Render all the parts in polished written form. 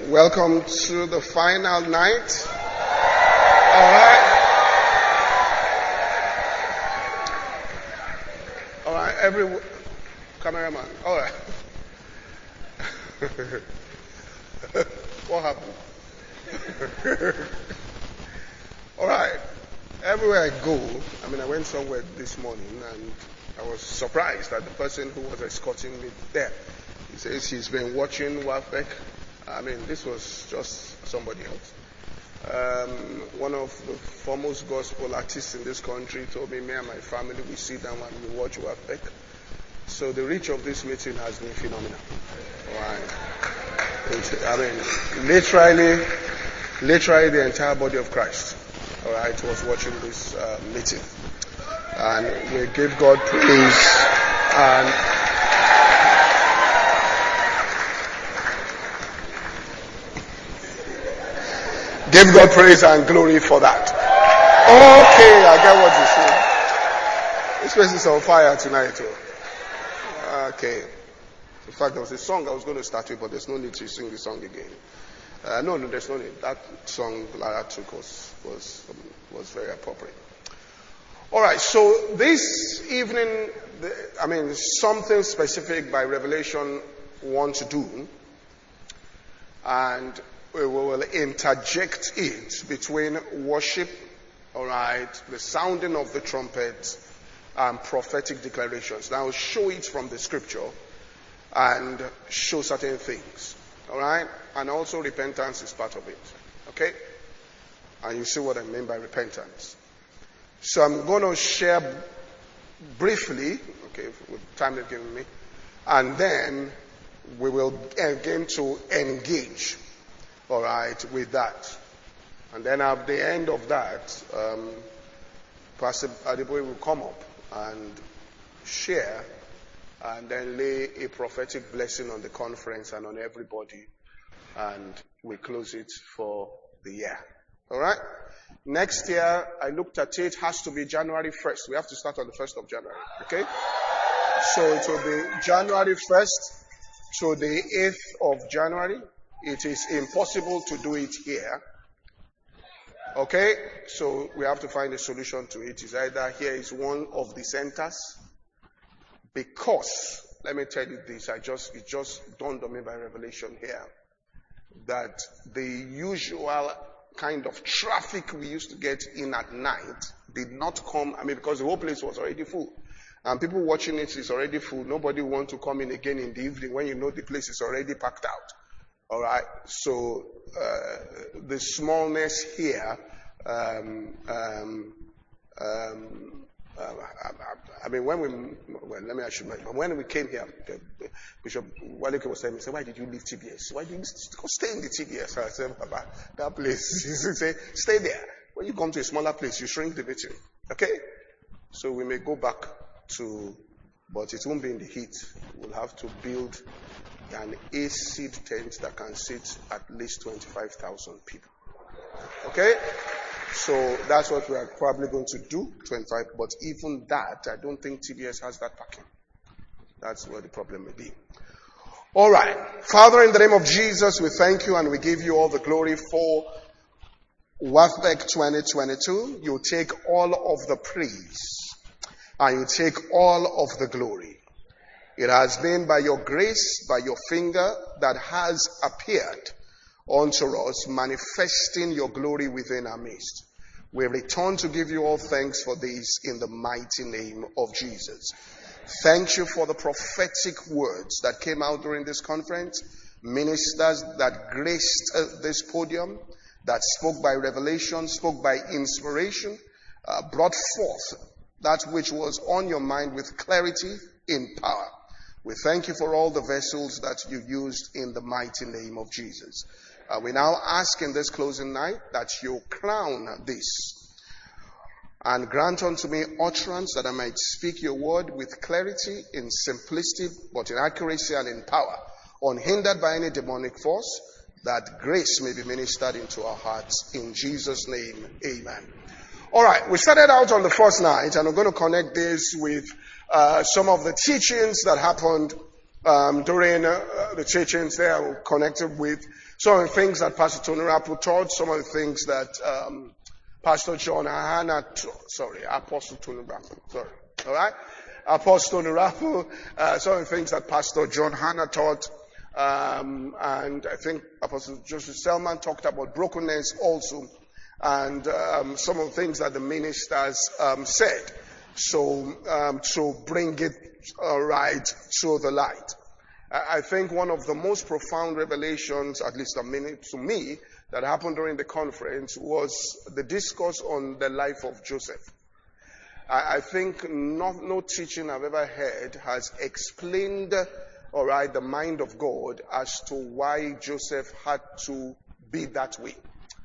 Welcome to the final night. All right. All right, every cameraman. All right. What happened? All right. Everywhere I go, I went somewhere this morning and I was surprised that the person who was escorting me there, he says he's been watching WAFBEC. This was just somebody else. One of the foremost gospel artists in this country told me and my family, we sit down and we watch WAFBEC. So the reach of this meeting has been phenomenal. Literally the entire body of Christ, all right, was watching this meeting. And we give God praise and give God praise and glory for that. Okay, I get what you're saying. This place is on fire tonight too. Okay. In fact, there was a song I was going to start with, but there's no need to sing the song again. No, there's no need. That song Lara took was very appropriate. All right, so this evening, something specific by Revelation want to do, and we will interject it between worship, all right, the sounding of the trumpet, and prophetic declarations. Now, show it from the scripture and show certain things, all right, and also repentance is part of it, okay? And you see what I mean by repentance. So I'm going to share briefly, okay, with time they've given me, and then we will begin to engage, all right, with that. And then at the end of that, Pastor Adeboye will come up and share, and then lay a prophetic blessing on the conference and on everybody, and we close it for the year. All right? Next year, I looked at it, has to be January 1st. We have to start on the 1st of January. Okay? So it will be January 1st to the 8th of January. It is impossible to do it here. Okay? So we have to find a solution to it. It's either here is one of the centers. Because, let me tell you this, it just dawned on me by revelation here, that the usual kind of traffic we used to get in at night did not come, because the whole place was already full. And people watching it is already full. Nobody want to come in again in the evening when you know the place is already packed out. All right. So, the smallness here, when we came here, Bishop Walike was telling me, why did you leave TBS? Why did you stay in the TBS? I said, Baba, that place, he said, stay there. When you come to a smaller place, you shrink the meeting. Okay? So we may go back but it won't be in the heat. We'll have to build an AC tent that can sit at least 25,000 people. Okay? So that's what we are probably going to do, 25. But even that, I don't think TBS has that parking. That's where the problem may be. All right. Father, in the name of Jesus, we thank you and we give you all the glory for WAFBEC 2022. You take all of the praise and you take all of the glory. It has been by your grace, by your finger that has appeared unto us, manifesting your glory within our midst. We return to give you all thanks for this in the mighty name of Jesus. Thank you for the prophetic words that came out during this conference, ministers that graced this podium, that spoke by revelation, spoke by inspiration, brought forth that which was on your mind with clarity in power. We thank you for all the vessels that you used in the mighty name of Jesus. We now ask in this closing night that you crown this and grant unto me utterance that I might speak your word with clarity, in simplicity, but in accuracy and in power, unhindered by any demonic force, that grace may be ministered into our hearts. In Jesus' name, amen. All right, we started out on the first night, and we're going to connect this with some of the teachings that happened during the teachings there. We're connected with Some of the things that Pastor Tony Rapu taught, some of the things that Pastor John Hannah, Apostle Tony Rapu, alright? Apostle Tony Rapu, some of the things that Pastor John Hannah taught, and I think Apostle Joseph Selman talked about brokenness also, and some of the things that the ministers said. So bring it right to the light. I think one of the most profound revelations, at least to me, that happened during the conference was the discourse on the life of Joseph. I think no teaching I've ever heard has explained, the mind of God as to why Joseph had to be that way.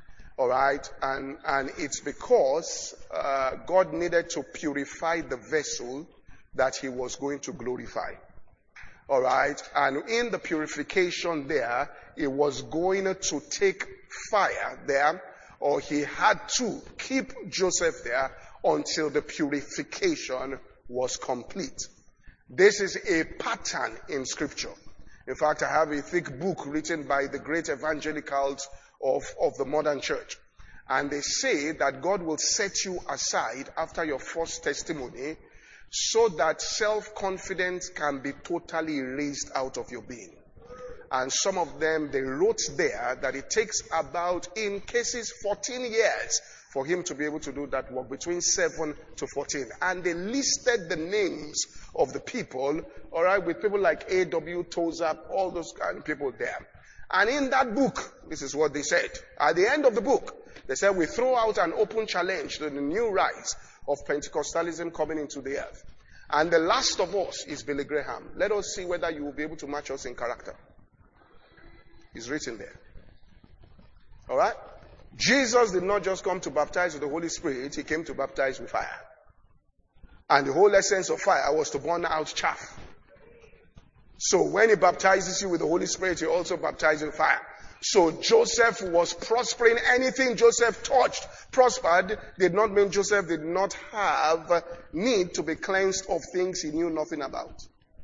And it's because God needed to purify the vessel that he was going to glorify. And in the purification there, it was going to take fire there, or he had to keep Joseph there until the purification was complete. This is a pattern in Scripture. In fact, I have a thick book written by the great evangelicals of the modern church. And they say that God will set you aside after your first testimony so that self-confidence can be totally erased out of your being. And some of them, they wrote there that it takes about, in cases, 14 years for him to be able to do that work, between 7 to 14. And they listed the names of the people, with people like A.W. Tozer, all those kind of people there. And in that book, this is what they said. At the end of the book, they said, we throw out an open challenge to the new rise of Pentecostalism coming into the earth. And the last of us is Billy Graham. Let us see whether you will be able to match us in character. It's written there. Alright? Jesus did not just come to baptize with the Holy Spirit, he came to baptize with fire. And the whole essence of fire was to burn out chaff. So when he baptizes you with the Holy Spirit, he also baptizes with fire. So Joseph was prospering. Anything Joseph touched prospered. Did not mean Joseph did not have need to be cleansed of things he knew nothing about.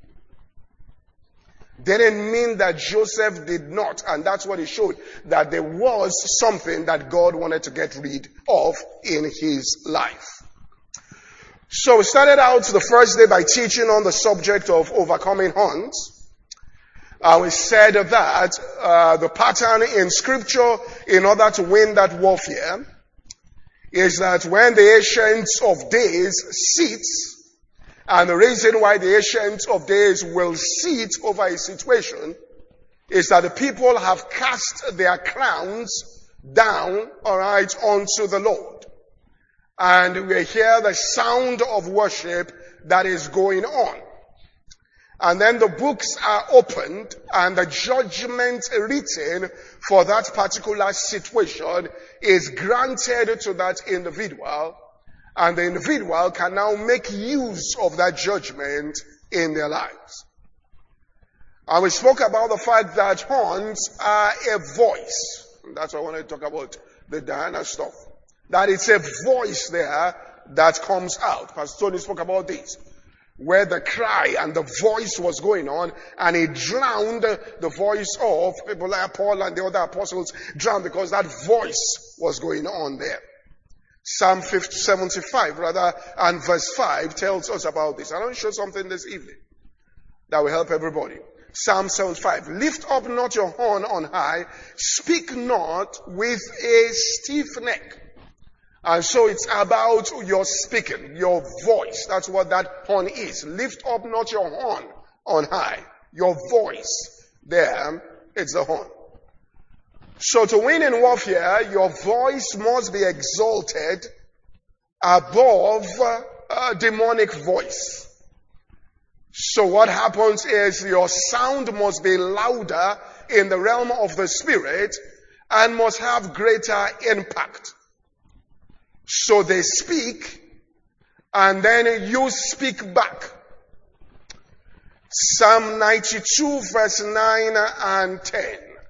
Didn't mean that Joseph did not, and that's what it showed, that there was something that God wanted to get rid of in his life. So we started out the first day by teaching on the subject of overcoming hunts. We said that the pattern in Scripture in order to win that warfare is that when the Ancient of Days sits, and the reason why the Ancient of Days will sit over a situation is that the people have cast their crowns down, onto the Lord. And we hear the sound of worship that is going on. And then the books are opened and the judgment written for that particular situation is granted to that individual. And the individual can now make use of that judgment in their lives. And we spoke about the fact that horns are a voice. That's why I wanted to talk about the Diana stuff. That it's a voice there that comes out. Pastor Tony spoke about this, where the cry and the voice was going on, and it drowned the voice of people like Paul and the other apostles, drowned because that voice was going on there. Psalm 75 and verse 5 tells us about this. I want to show something this evening that will help everybody. Psalm 75. Lift up not your horn on high, speak not with a stiff neck. And so it's about your speaking, your voice. That's what that horn is. Lift up not your horn on high. Your voice. There, it's the horn. So to win in warfare, your voice must be exalted above a demonic voice. So what happens is your sound must be louder in the realm of the spirit and must have greater impact. So they speak, and then you speak back. Psalm 92 verse 9 and 10.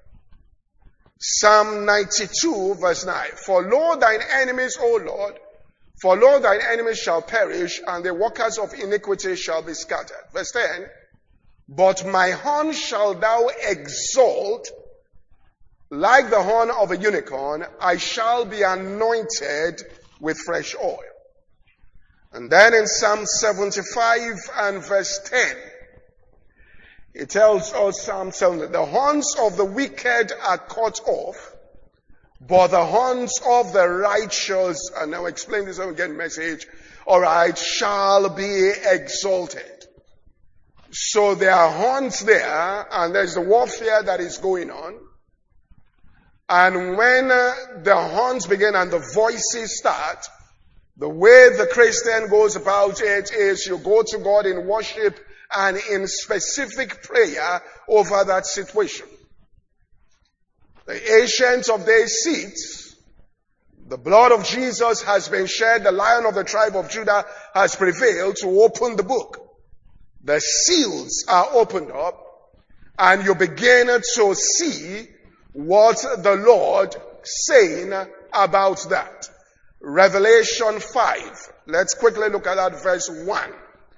Psalm 92 verse 9. For lo thine enemies, O Lord, for lo thine enemies shall perish, and the workers of iniquity shall be scattered. Verse 10. But my horn shalt thou exalt like the horn of a unicorn, I shall be anointed with fresh oil. And then in Psalm 75 and verse 10, it tells us, Psalm 7, the horns of the wicked are cut off, but the horns of the righteous, and I'll explain this again, message, alright, shall be exalted. So there are horns there, and there's the warfare that is going on. And when the horns begin and the voices start, the way the Christian goes about it is you go to God in worship and in specific prayer over that situation. The Ancient of Days sits. The blood of Jesus has been shed. The Lion of the tribe of Judah has prevailed to open the book. The seals are opened up and you begin to see what the Lord saying about that. Revelation 5. Let's quickly look at that verse 1.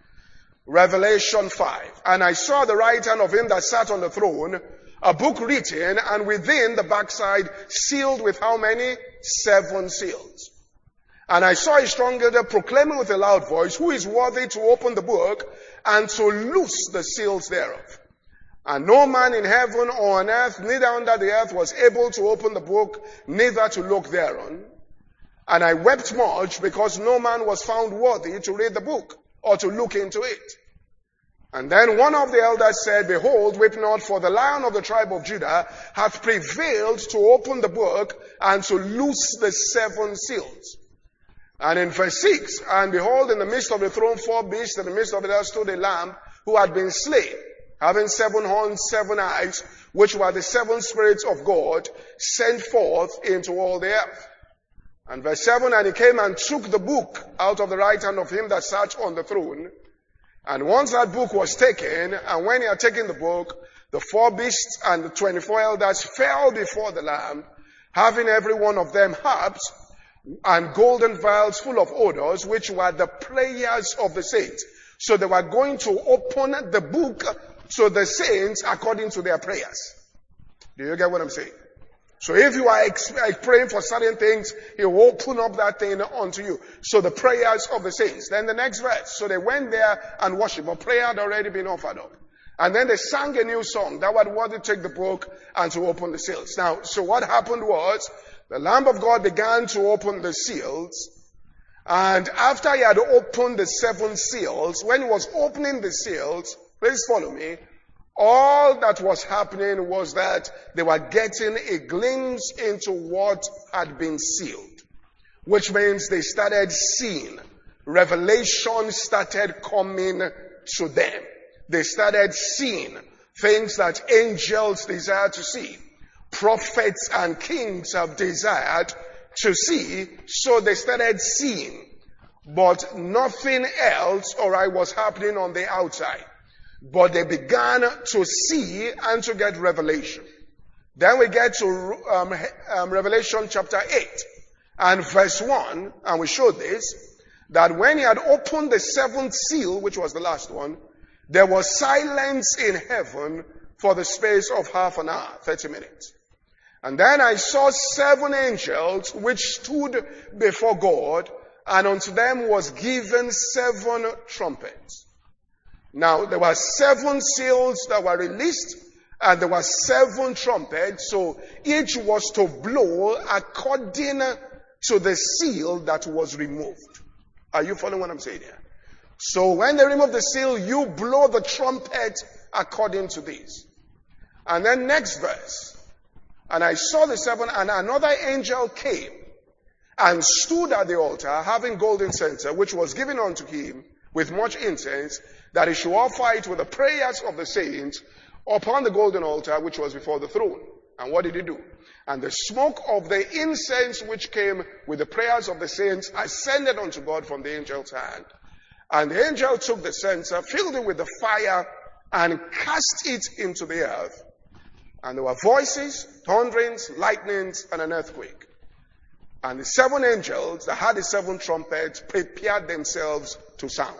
Revelation 5. And I saw the right hand of him that sat on the throne, a book written, and within the backside sealed with how many? 7 seals. And I saw a strong angel proclaiming with a loud voice, who is worthy to open the book and to loose the seals thereof? And no man in heaven or on earth, neither under the earth, was able to open the book, neither to look thereon. And I wept much, because no man was found worthy to read the book, or to look into it. And then one of the elders said, behold, weep not, for the Lion of the tribe of Judah hath prevailed to open the book, and to loose the 7 seals. And in verse 6, and behold, in the midst of the throne 4 beasts, in the midst of it there stood a lamb, who had been slain, having 7 horns, 7 eyes, which were the 7 spirits of God, sent forth into all the earth. And verse 7, and he came and took the book out of the right hand of him that sat on the throne. And once that book was taken, and when he had taken the book, the 4 beasts and the 24 elders fell before the Lamb, having every one of them harps and golden vials full of odors, which were the prayers of the saints. So they were going to open the book to the saints according to their prayers. Do you get what I'm saying? So if you are praying for certain things, he will open up that thing unto you. So the prayers of the saints. Then the next verse. So they went there and worshiped, but prayer had already been offered up. And then they sang a new song. That was what they take the book and to open the seals. Now, so what happened was, the Lamb of God began to open the seals. And after he had opened the 7 seals, when he was opening the seals, please follow me, all that was happening was that they were getting a glimpse into what had been sealed. Which means they started seeing. Revelation started coming to them. They started seeing things that angels desire to see. Prophets and kings have desired to see. So they started seeing. But nothing else, was happening on the outside. But they began to see and to get revelation. Then we get to Revelation chapter 8 and verse 1, and we show this, that when he had opened the 7th seal, which was the last one, there was silence in heaven for the space of half an hour, 30 minutes. And then I saw 7 angels which stood before God, and unto them was given 7 trumpets. Now, there were 7 seals that were released, and there were 7 trumpets, so each was to blow according to the seal that was removed. Are you following what I'm saying here? So when they remove the seal, you blow the trumpet according to this. And then next verse. And I saw the 7, and another angel came and stood at the altar, having golden censer, which was given unto him with much incense, that he should offer it with the prayers of the saints upon the golden altar which was before the throne. And what did he do? And the smoke of the incense which came with the prayers of the saints ascended unto God from the angel's hand. And the angel took the censer, filled it with the fire, and cast it into the earth. And there were voices, thunderings, lightnings, and an earthquake. And the 7 angels that had the 7 trumpets prepared themselves to sound.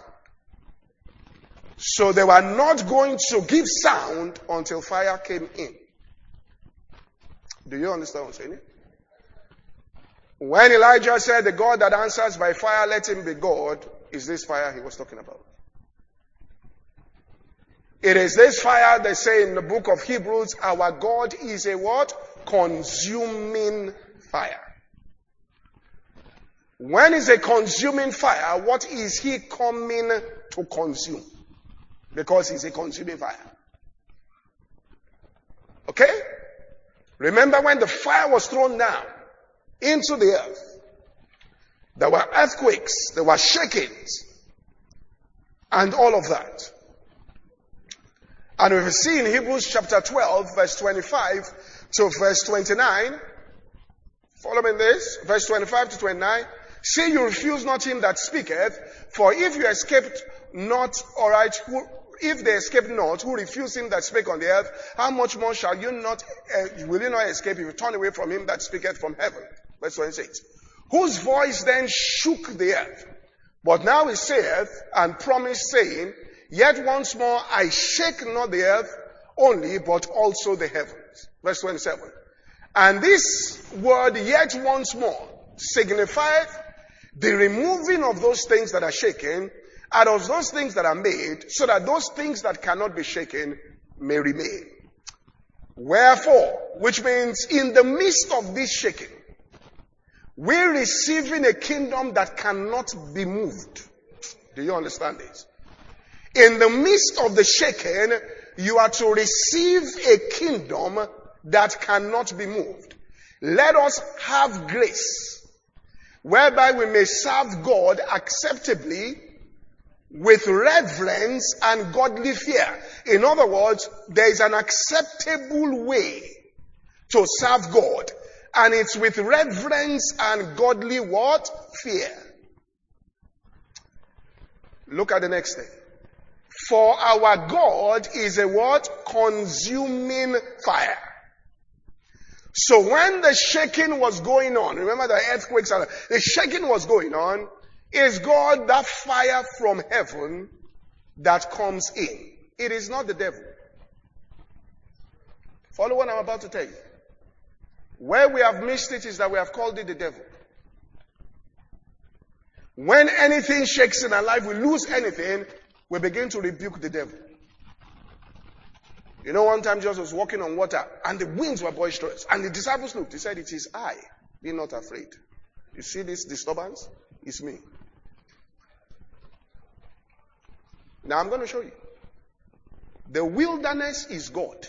So they were not going to give sound until fire came in. Do you understand what I'm saying? When Elijah said, the God that answers by fire, let him be God, is this fire he was talking about. It is this fire they say in the book of Hebrews, our God is a what? Consuming fire. When is a consuming fire, what is he coming to consume? Because he's a consuming fire. Okay? Remember when the fire was thrown down into the earth, there were earthquakes, there were shakings, and all of that. And we've seen Hebrews chapter 12, verse 25 to verse 29. Follow me this, verse 25 to 29. See, you refuse not him that speaketh, for if you escaped not, alright, if they escape not, who refuse him that spake on the earth, how much more shall you not, will you not escape if you turn away from him that speaketh from heaven? Verse 26. Whose voice then shook the earth? But now he saith, and promised, saying, yet once more I shake not the earth only, but also the heavens. Verse 27. And this word, yet once more, signifieth the removing of those things that are shaken, out of those things that are made, so that those things that cannot be shaken may remain. Wherefore, which means in the midst of this shaking, we're receiving a kingdom that cannot be moved. Do you understand this? In the midst of the shaking, you are to receive a kingdom that cannot be moved. Let us have grace, whereby we may serve God acceptably with reverence and godly fear. In other words, there is an acceptable way to serve God, and it's with reverence and godly what? Fear. Look at the next thing. For our God is a what? Consuming fire. So when the shaking was going on, remember the earthquakes, the shaking was going on, is God that fire from heaven that comes in. It is not the devil. Follow what I'm about to tell you. Where we have missed it is that we have called it the devil. When anything shakes in our life, we lose anything, we begin to rebuke the devil. You know, one time Jesus was walking on water and the winds were boisterous. And the disciples looked. He said, it is I. Be not afraid. You see this disturbance? It's me. Now I'm going to show you. The wilderness is God.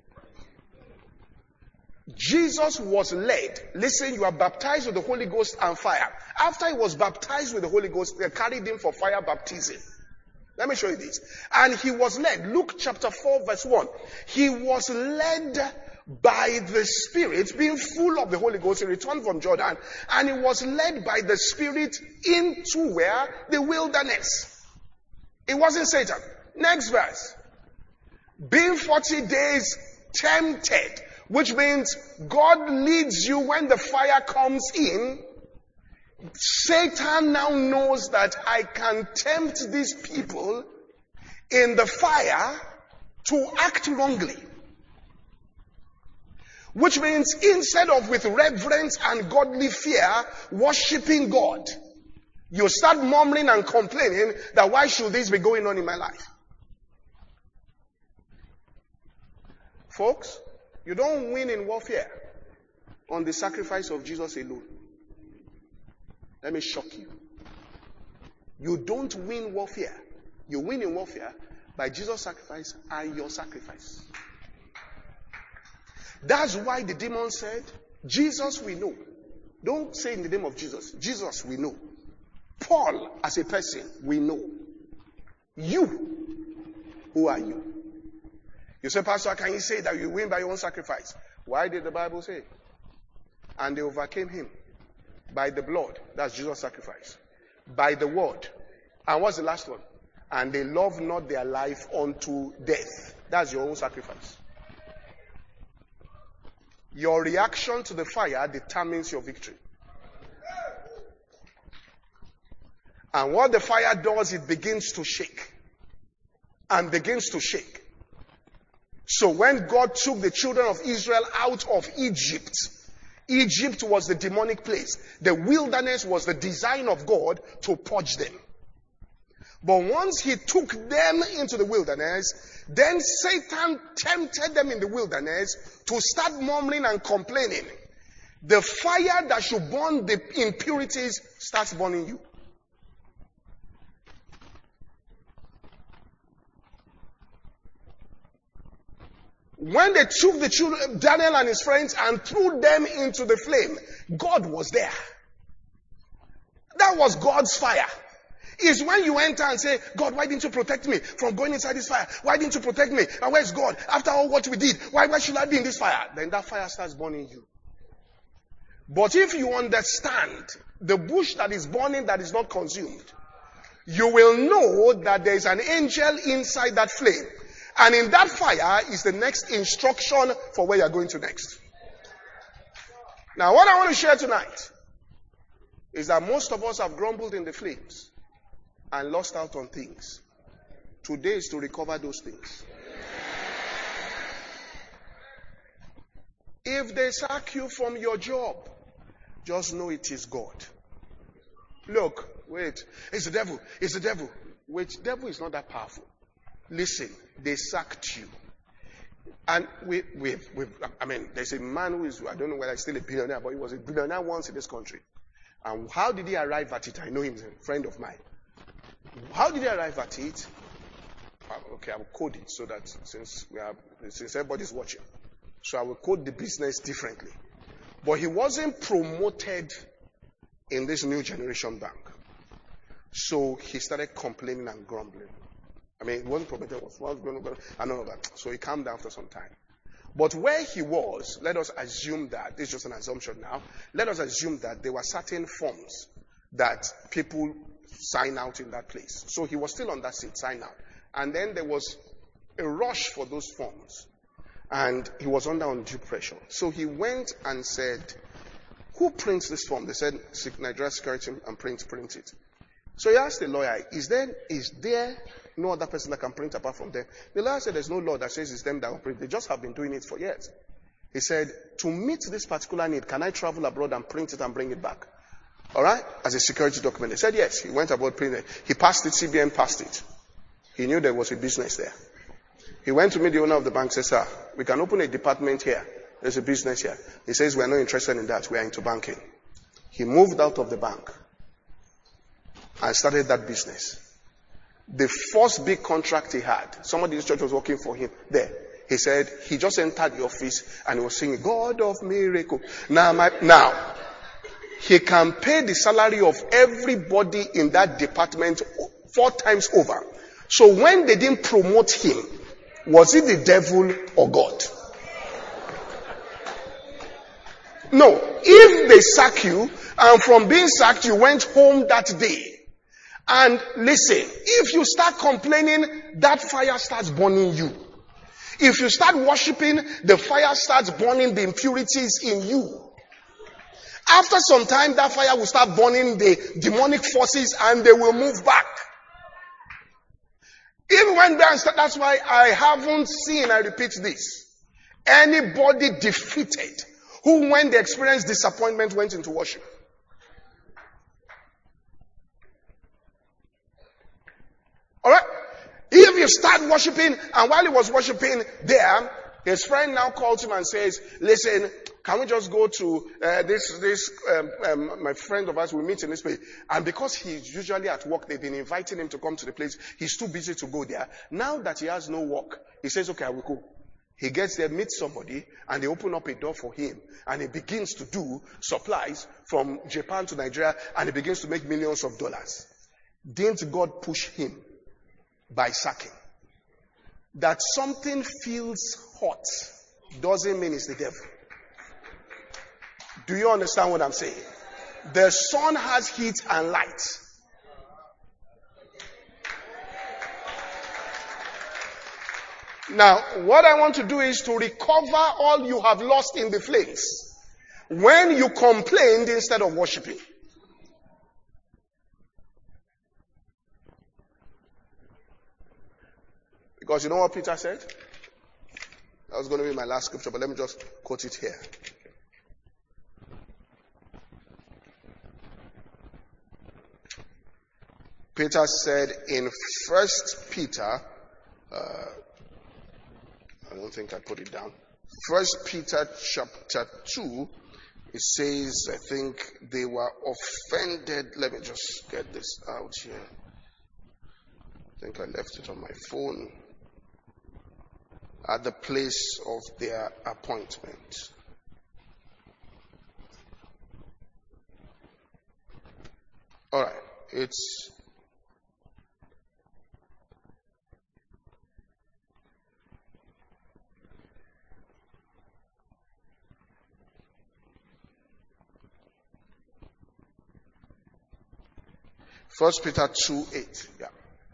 Jesus was led. Listen, you are baptized with the Holy Ghost and fire. After he was baptized with the Holy Ghost, they carried him for fire baptism. Let me show you this. And he was led. Luke chapter 4 verse 1. He was led by the Spirit, being full of the Holy Ghost. He returned from Jordan. And he was led by the Spirit into where? The wilderness. It wasn't Satan. Next verse. Being 40 days tempted. Which means God leads you when the fire comes in. Satan now knows that I can tempt these people in the fire to act wrongly. Which means instead of with reverence and godly fear, worshiping God, you start murmuring and complaining that why should this be going on in my life? Folks, you don't win in warfare on the sacrifice of Jesus alone. Let me shock you. You don't win warfare. You win in warfare by Jesus' sacrifice and your sacrifice. That's why the demon said, Jesus we know. Don't say in the name of Jesus. Jesus we know. Paul as a person we know. You, who are you? You say, Pastor, can you say that you win by your own sacrifice? Why did the Bible say? And they overcame him by the blood. That's Jesus' sacrifice. By the word. And what's the last one? And they love not their life unto death. That's your own sacrifice. Your reaction to the fire determines your victory. And what the fire does, it begins to shake. And begins to shake. So when God took the children of Israel out of Egypt, Egypt was the demonic place. The wilderness was the design of God to purge them. But once he took them into the wilderness, then Satan tempted them in the wilderness to start murmuring and complaining. The fire that should burn the impurities starts burning you. When they took the children, Daniel and his friends, and threw them into the flame, God was there. That was God's fire. It's when you enter and say, God, why didn't you protect me from going inside this fire? Why didn't you protect me? And where's God? After all what we did, why should I be in this fire? Then that fire starts burning you. But if you understand the bush that is burning that is not consumed, you will know that there is an angel inside that flame. And in that fire is the next instruction for where you're going to next. Now, what I want to share tonight is that most of us have grumbled in the flames and lost out on things. Today is to recover those things. If they sack you from your job, just know it is God. Look, wait, it's the devil, it's the devil. Wait, devil is not that powerful. Listen, they sacked you. And there's a man who is, I don't know whether he's still a billionaire, but he was a billionaire once in this country. And how did he arrive at it? I know him, he's a friend of mine. How did he arrive at it? Okay, I will code it so that since everybody's watching. So I will code the business differently. But he wasn't promoted in this new generation bank. So he started complaining and grumbling. I mean, it wasn't promoted, and all of that. So he calmed down after some time. But where he was, let us assume that, this is just an assumption now, let us assume that there were certain forms that people sign out in that place. So he was still on that seat, sign out. And then there was a rush for those forms. And he was under undue pressure. So he went and said, who prints this form? They said, Nigeria Security and print it. So he asked the lawyer, is there no other person that can print apart from them? The lawyer said, there's no law that says it's them that will print. They just have been doing it for years. He said, to meet this particular need, can I travel abroad and print it and bring it back? All right? As a security document. They said, yes. He went abroad, printed it. He passed it, CBN passed it. He knew there was a business there. He went to meet the owner of the bank, said, sir, we can open a department here. There's a business here. He says, we're not interested in that. We are into banking. He moved out of the bank and started that business. The first big contract he had, somebody in his church was working for him there. He said, he just entered the office and he was singing, God of miracle. Now, he can pay the salary of everybody in that department 4 times over. So when they didn't promote him, was it the devil or God? No. If they sack you, and from being sacked, you went home that day. And listen, if you start complaining, that fire starts burning you. If you start worshiping, the fire starts burning the impurities in you. After some time, that fire will start burning the demonic forces and they will move back. Even when that's why I haven't seen, I repeat this, anybody defeated who, when they experienced disappointment, went into worship. Alright? If you start worshiping, and while he was worshiping there, his friend now calls him and says, listen, can we just go to my friend of ours, we meet in this place. And because he's usually at work, they've been inviting him to come to the place. He's too busy to go there. Now that he has no work, he says, okay, I will go. He gets there, meets somebody, and they open up a door for him. And he begins to do supplies from Japan to Nigeria, and he begins to make millions of dollars. Didn't God push him by sacking? That something feels hot doesn't mean it's the devil. Do you understand what I'm saying? The sun has heat and light. Now, what I want to do is to recover all you have lost in the flames when you complained instead of worshiping. Because you know what Peter said? That was going to be my last scripture, but let me just quote it here. Peter said in 1 Peter, I don't think I put it down. 1 Peter chapter 2, it says, I think they were offended. Let me just get this out here. I think I left it on my phone. At the place of their appointment. All right, it's First Peter 2:8. Yeah.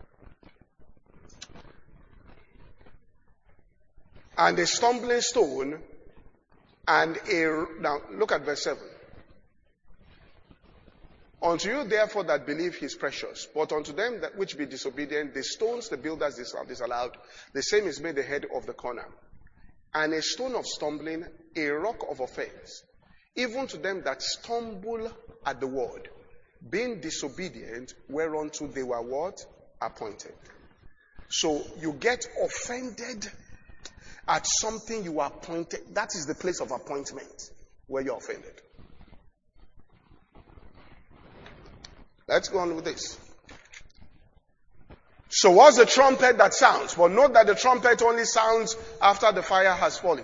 And a stumbling stone and now look at verse 7. Unto you therefore that believe he is precious, but unto them that which be disobedient, the stones the builders disallowed, the same is made the head of the corner. And a stone of stumbling, a rock of offense, even to them that stumble at the word, being disobedient, whereunto they were what? Appointed. So you get offended at something you are appointed. That is the place of appointment where you're offended. Let's go on with this. So what's the trumpet that sounds? Well, note that the trumpet only sounds after the fire has fallen.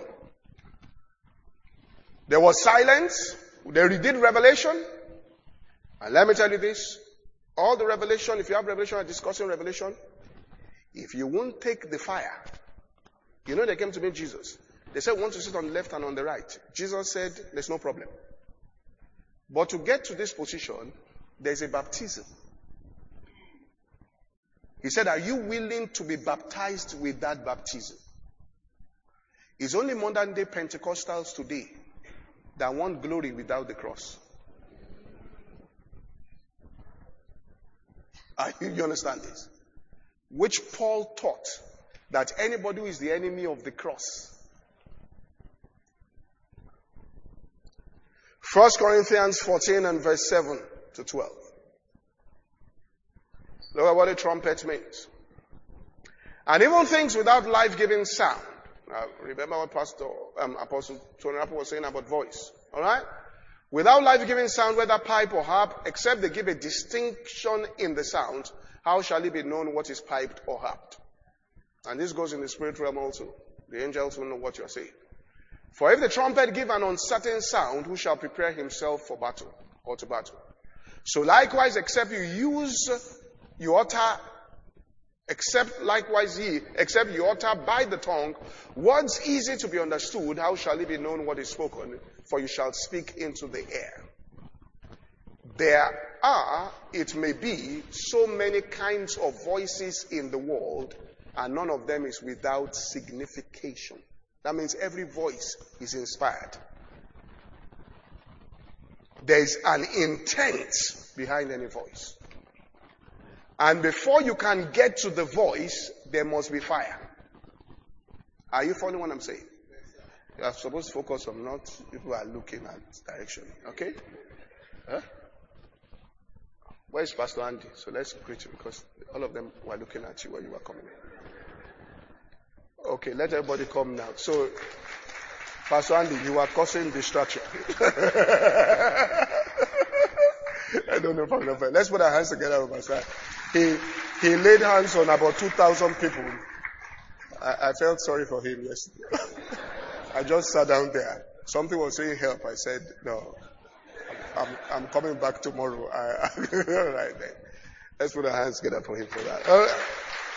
There was silence. They did revelation. And let me tell you this. All the revelation, if you have revelation or discussing revelation, if you won't take the fire, you know they came to meet Jesus. They said, we want to sit on the left and on the right. Jesus said, there's no problem. But to get to this position, there's a baptism. He said, are you willing to be baptized with that baptism? It's only modern day Pentecostals today that want glory without the cross. You understand this? Which Paul taught that anybody who is the enemy of the cross. 1 Corinthians 14 and verse 7 to 12. Look at what a trumpet means. And even things without life-giving sound. Now, remember what Apostle Tony Apple was saying about voice. Alright? Without life-giving sound, whether pipe or harp, except they give a distinction in the sound, how shall it be known what is piped or harped? And this goes in the spirit realm also. The angels will know what you are saying. For if the trumpet give an uncertain sound, who shall prepare himself for battle or to battle? So likewise, except you utter by the tongue words easy to be understood, how shall it be known what is spoken? For you shall speak into the air. There are, it may be, so many kinds of voices in the world, and none of them is without signification. That means every voice is inspired. There is an intent behind any voice. And before you can get to the voice, there must be fire. Are you following what I'm saying? You are supposed to focus on not people are looking at direction. Okay? Huh? Where is Pastor Andy? So let's greet you because all of them were looking at you when you were coming in. Okay, let everybody come now. So, Pastor Andy, you are causing distraction. I don't know if I'm going to. Let's put our hands together with Pastor. He laid hands on about 2,000 people. I felt sorry for him yesterday. I just sat down there. Something was saying help. I said, no, I'm coming back tomorrow. All right then. Let's put our hands together for him for that. All right.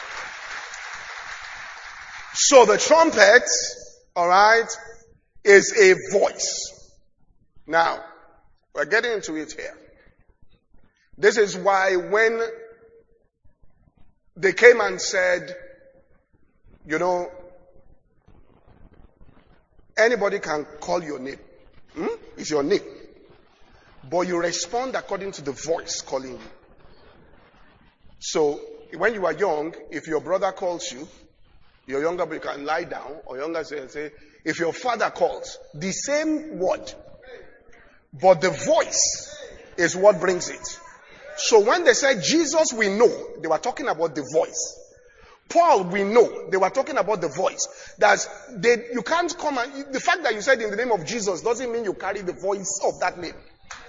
So the trumpet, all right, is a voice. Now, we're getting into it here. This is why when they came and said, you know, anybody can call your name. It's your name. But you respond according to the voice calling you. So, when you are young, if your brother calls you, Your younger brother can lie down, or younger say, if your father calls, the same word, but the voice is what brings it. So when they said Jesus, we know, they were talking about the voice. Paul, we know, they were talking about the voice. You can't come and, the fact that you said in the name of Jesus doesn't mean you carry the voice of that name.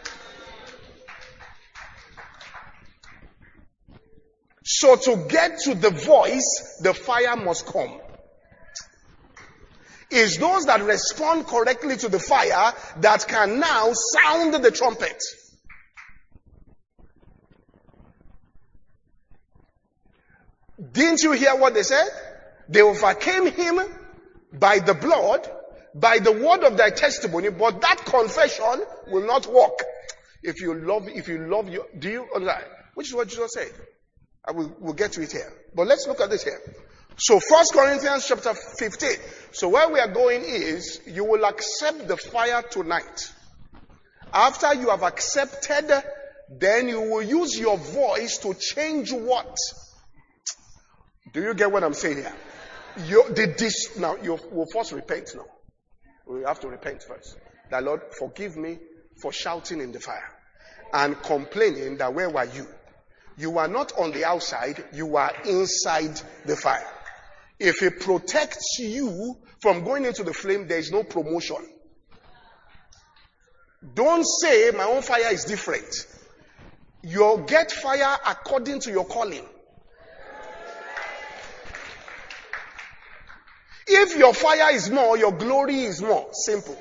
So to get to the voice, the fire must come. It's those that respond correctly to the fire that can now sound the trumpet. Didn't you hear what they said? They overcame him by the blood, by the word of their testimony, but that confession will not work. If you love you, do you understand? Which is what Jesus said. We'll get to it here. But let's look at this here. So 1 Corinthians chapter 15. So where we are going is, you will accept the fire tonight. After you have accepted, then you will use your voice to change what? Do you get what I'm saying here? Now, you will first repent now. We have to repent first. That Lord, forgive me for shouting in the fire and complaining that where were you? You are not on the outside, you are inside the fire. If it protects you from going into the flame, there is no promotion. Don't say my own fire is different. You'll get fire according to your calling. If your fire is more, your glory is more. Simple.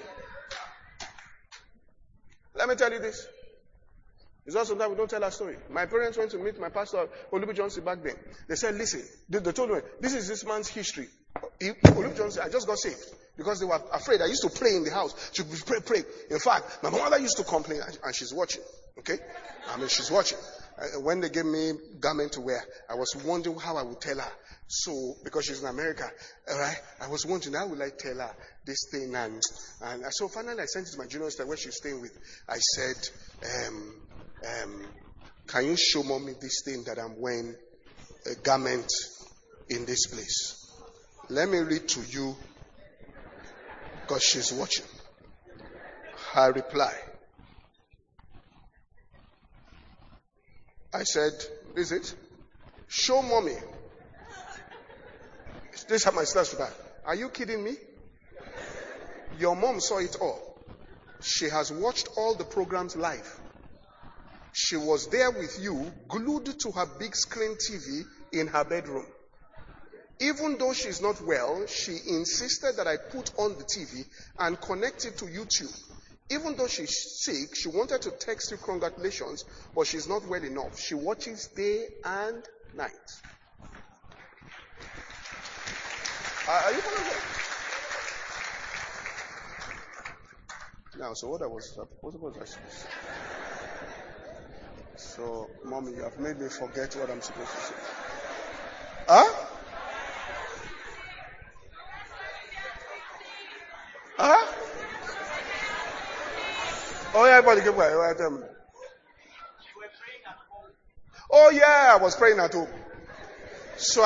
Let me tell you this. It's not sometimes we don't tell our story. My parents went to meet my pastor, Olubi Johnson, back then. They said, listen, they told me, this is this man's history. Olubi Johnson, I just got saved because they were afraid. I used to pray in the house. She would pray. In fact, my mother used to complain, and she's watching. Okay? She's watching. When they gave me garment to wear, I was wondering how I would tell her. So, because she's in America, alright, I was wondering how would I tell her this thing, and so finally I sent it to my junior sister where she's staying with. I said, can you show mommy this thing that I'm wearing, a garment in this place? Let me read to you, because she's watching. Her reply. I said, is it? Show mommy. This is how my sister reply. Are you kidding me? Your mom saw it all. She has watched all the programs live. She was there with you, glued to her big screen TV in her bedroom. Even though she's not well, she insisted that I put on the TV and connect it to YouTube. Even though she's sick, she wanted to text you congratulations, but she's not well enough. She watches day and night. Are you following that? Now, so what was I supposed to say? So, mommy, you have made me forget what I'm supposed to say. Huh? Huh? Oh, yeah, everybody get quiet. Oh, yeah, I was praying at home. So,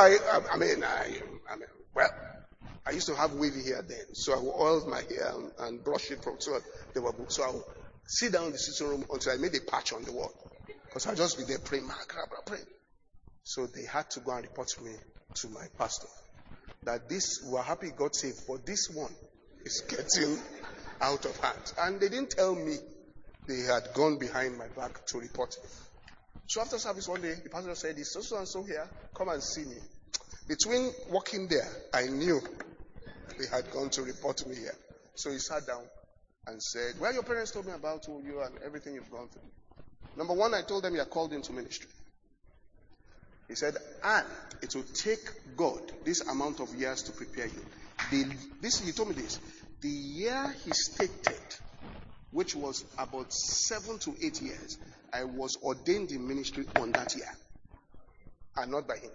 I used to have wavy hair then. So I would oil my hair and brush it from so I would sit down in the sitting room until I made a patch on the wall. Because I'd just be there praying. So they had to go and report me to my pastor. That we are happy God saved, but this one is getting out of hand. And they didn't tell me they had gone behind my back to report me. So after service one day, the pastor said, "Is so and so here? Come and see me." Between walking there, I knew they had gone to report me here. So he sat down and said, "Well, your parents told me about you and everything you've gone through. Number one, I told them you are called into ministry." He said, "And it will take God this amount of years to prepare you." He told me this. The year he stated, which was about 7 to 8 years, I was ordained in ministry on that year. And not by him.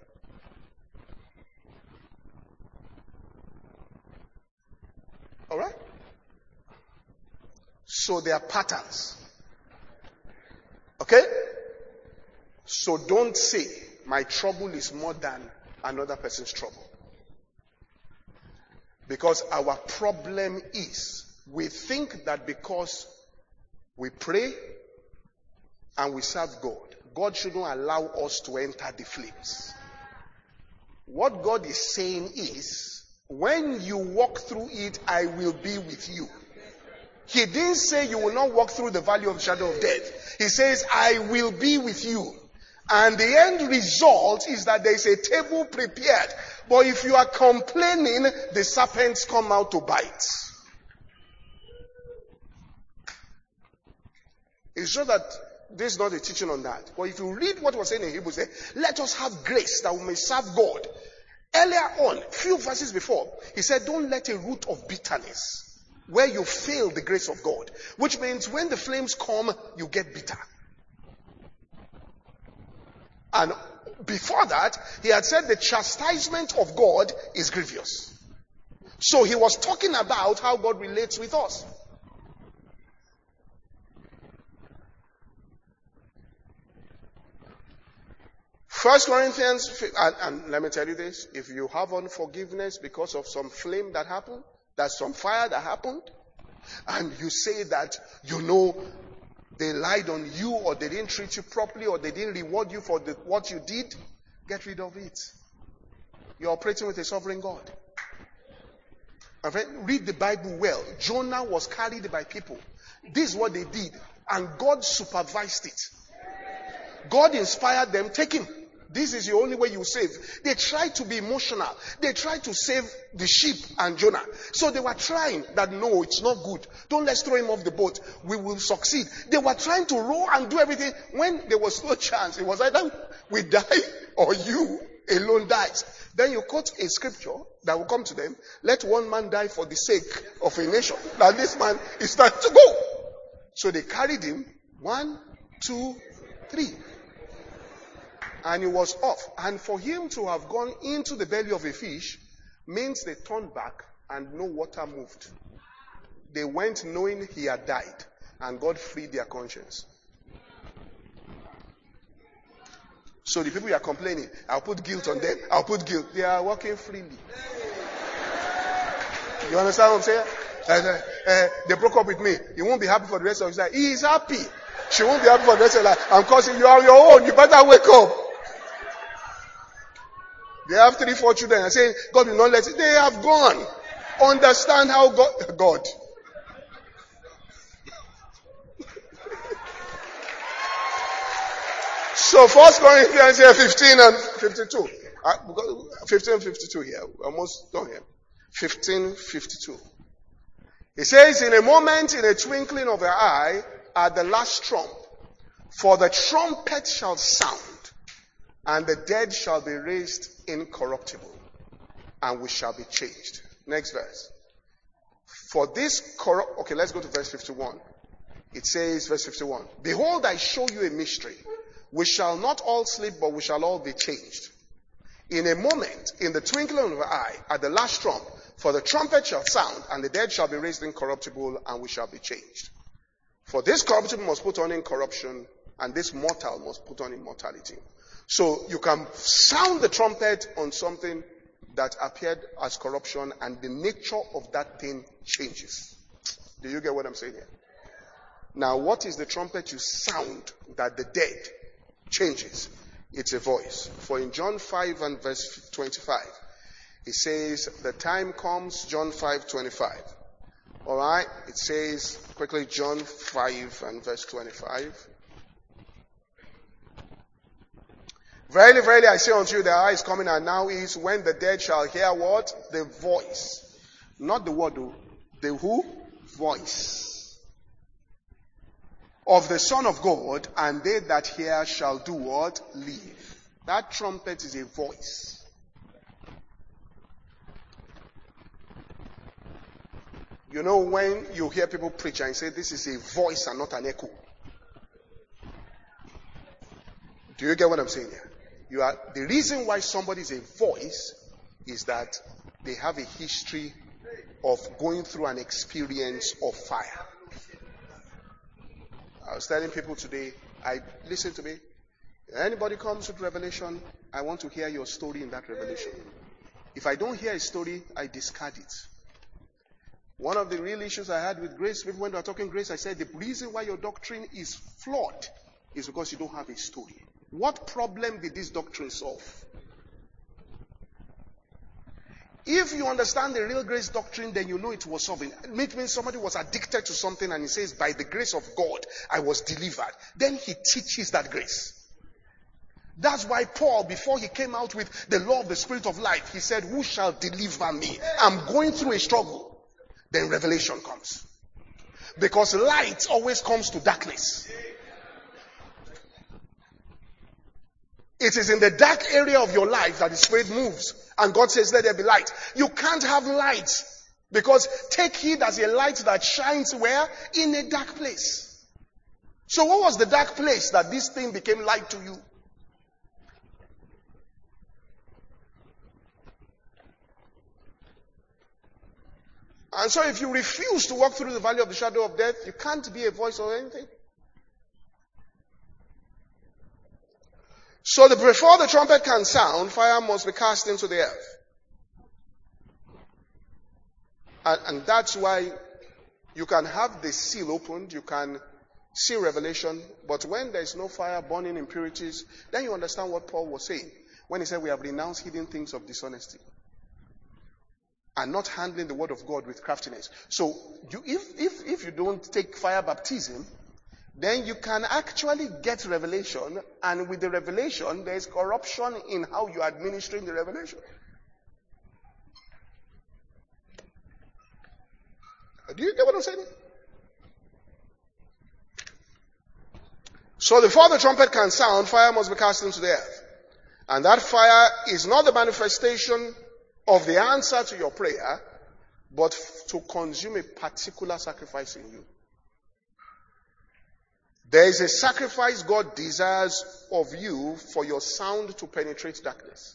Alright? So there are patterns. Okay? So don't say, my trouble is more than another person's trouble. Because our problem is, we think that because we pray and we serve God, God shouldn't allow us to enter the flames. What God is saying is, when you walk through it, I will be with you. He didn't say you will not walk through the valley of the shadow of death. He says, I will be with you. And the end result is that there is a table prepared. But if you are complaining, the serpents come out to bite. It's just that this is not a teaching on that. But if you read what was saying in Hebrews, let us have grace that we may serve God. Earlier on, few verses before, he said, don't let a root of bitterness where you fail the grace of God. Which means when the flames come, you get bitter. And before that, he had said the chastisement of God is grievous. So he was talking about how God relates with us. First Corinthians, and let me tell you this, if you have unforgiveness because of some flame that happened, that's some fire that happened, and you say that, they lied on you, or they didn't treat you properly, or they didn't reward you for what you did, get rid of it. You're operating with a sovereign God. My friend, read the Bible well. Jonah was carried by people. This is what they did, and God supervised it. God inspired them, take him. This is the only way you save. They tried to be emotional. They tried to save the sheep and Jonah. So they were trying that, no, it's not good. Don't let's throw him off the boat. We will succeed. They were trying to row and do everything when there was no chance. It was either we die or you alone dies. Then you quote a scripture that will come to them. Let one man die for the sake of a nation. Now this man is time to go. So they carried him. 1, 2, 3. And he was off. And for him to have gone into the belly of a fish means they turned back and no water moved. They went knowing he had died, and God freed their conscience. So the people you are complaining, I'll put guilt on them. I'll put guilt. They are walking freely. You understand what I'm saying? They broke up with me. He won't be happy for the rest of his life. He is happy. She won't be happy for the rest of her life. I'm causing you on your own. You better wake up. They have 3, 4 children and saying, God will not let it. They have gone. Understand how God. So 1 Corinthians here, 15 and 52. 15 and 52 here. Almost done here. 15:52. It says, in a moment, in a twinkling of an eye, at the last trump, for the trumpet shall sound, and the dead shall be raised incorruptible, and we shall be changed. Next verse. For this okay, let's go to verse 51. It says, verse 51, behold, I show you a mystery. We shall not all sleep, but we shall all be changed. In a moment, in the twinkling of an eye, at the last trump, for the trumpet shall sound, and the dead shall be raised incorruptible, and we shall be changed. For this corruptible must put on incorruption, and this mortal must put on immortality. So you can sound the trumpet on something that appeared as corruption, and the nature of that thing changes. Do you get what I'm saying here? Now, what is the trumpet you sound that the dead changes? It's a voice. For in John 5 and verse 25, it says, the time comes, John 5:25. Alright, it says, quickly, John 5 and verse 25. Verily, verily, I say unto you, the hour is coming, and now is, when the dead shall hear what? The voice. Not the word, the who? Voice. Of the Son of God, and they that hear shall do what? Live. That trumpet is a voice. You know, when you hear people preach and say this is a voice and not an echo. Do you get what I'm saying here? The reason why somebody is a voice is that they have a history of going through an experience of fire. I was telling people today, listen to me. Anybody comes with revelation, I want to hear your story in that revelation. If I don't hear a story, I discard it. One of the real issues I had with grace, people when they were talking grace, I said the reason why your doctrine is flawed is because you don't have a story. What problem did this doctrine solve? If you understand the real grace doctrine, then you know it was solving. It means somebody was addicted to something and he says, by the grace of God, I was delivered. Then he teaches that grace. That's why Paul, before he came out with the law of the Spirit of life, he said, who shall deliver me? I'm going through a struggle. Then revelation comes. Because light always comes to darkness. It is in the dark area of your life that the Spirit moves. And God says, let there be light. You can't have light. Because take heed as a light that shines where? In a dark place. So what was the dark place that this thing became light to you? And so if you refuse to walk through the valley of the shadow of death, you can't be a voice or anything. So before the trumpet can sound, fire must be cast into the earth. And that's why you can have the seal opened, you can see revelation, but when there is no fire burning impurities, then you understand what Paul was saying when he said we have renounced hidden things of dishonesty and not handling the word of God with craftiness. So if you don't take fire baptism, then you can actually get revelation, and with the revelation, there is corruption in how you are administering the revelation. Do you get what I'm saying? So before the trumpet can sound, fire must be cast into the earth. And that fire is not the manifestation of the answer to your prayer, but to consume a particular sacrifice in you. There is a sacrifice God desires of you for your sound to penetrate darkness.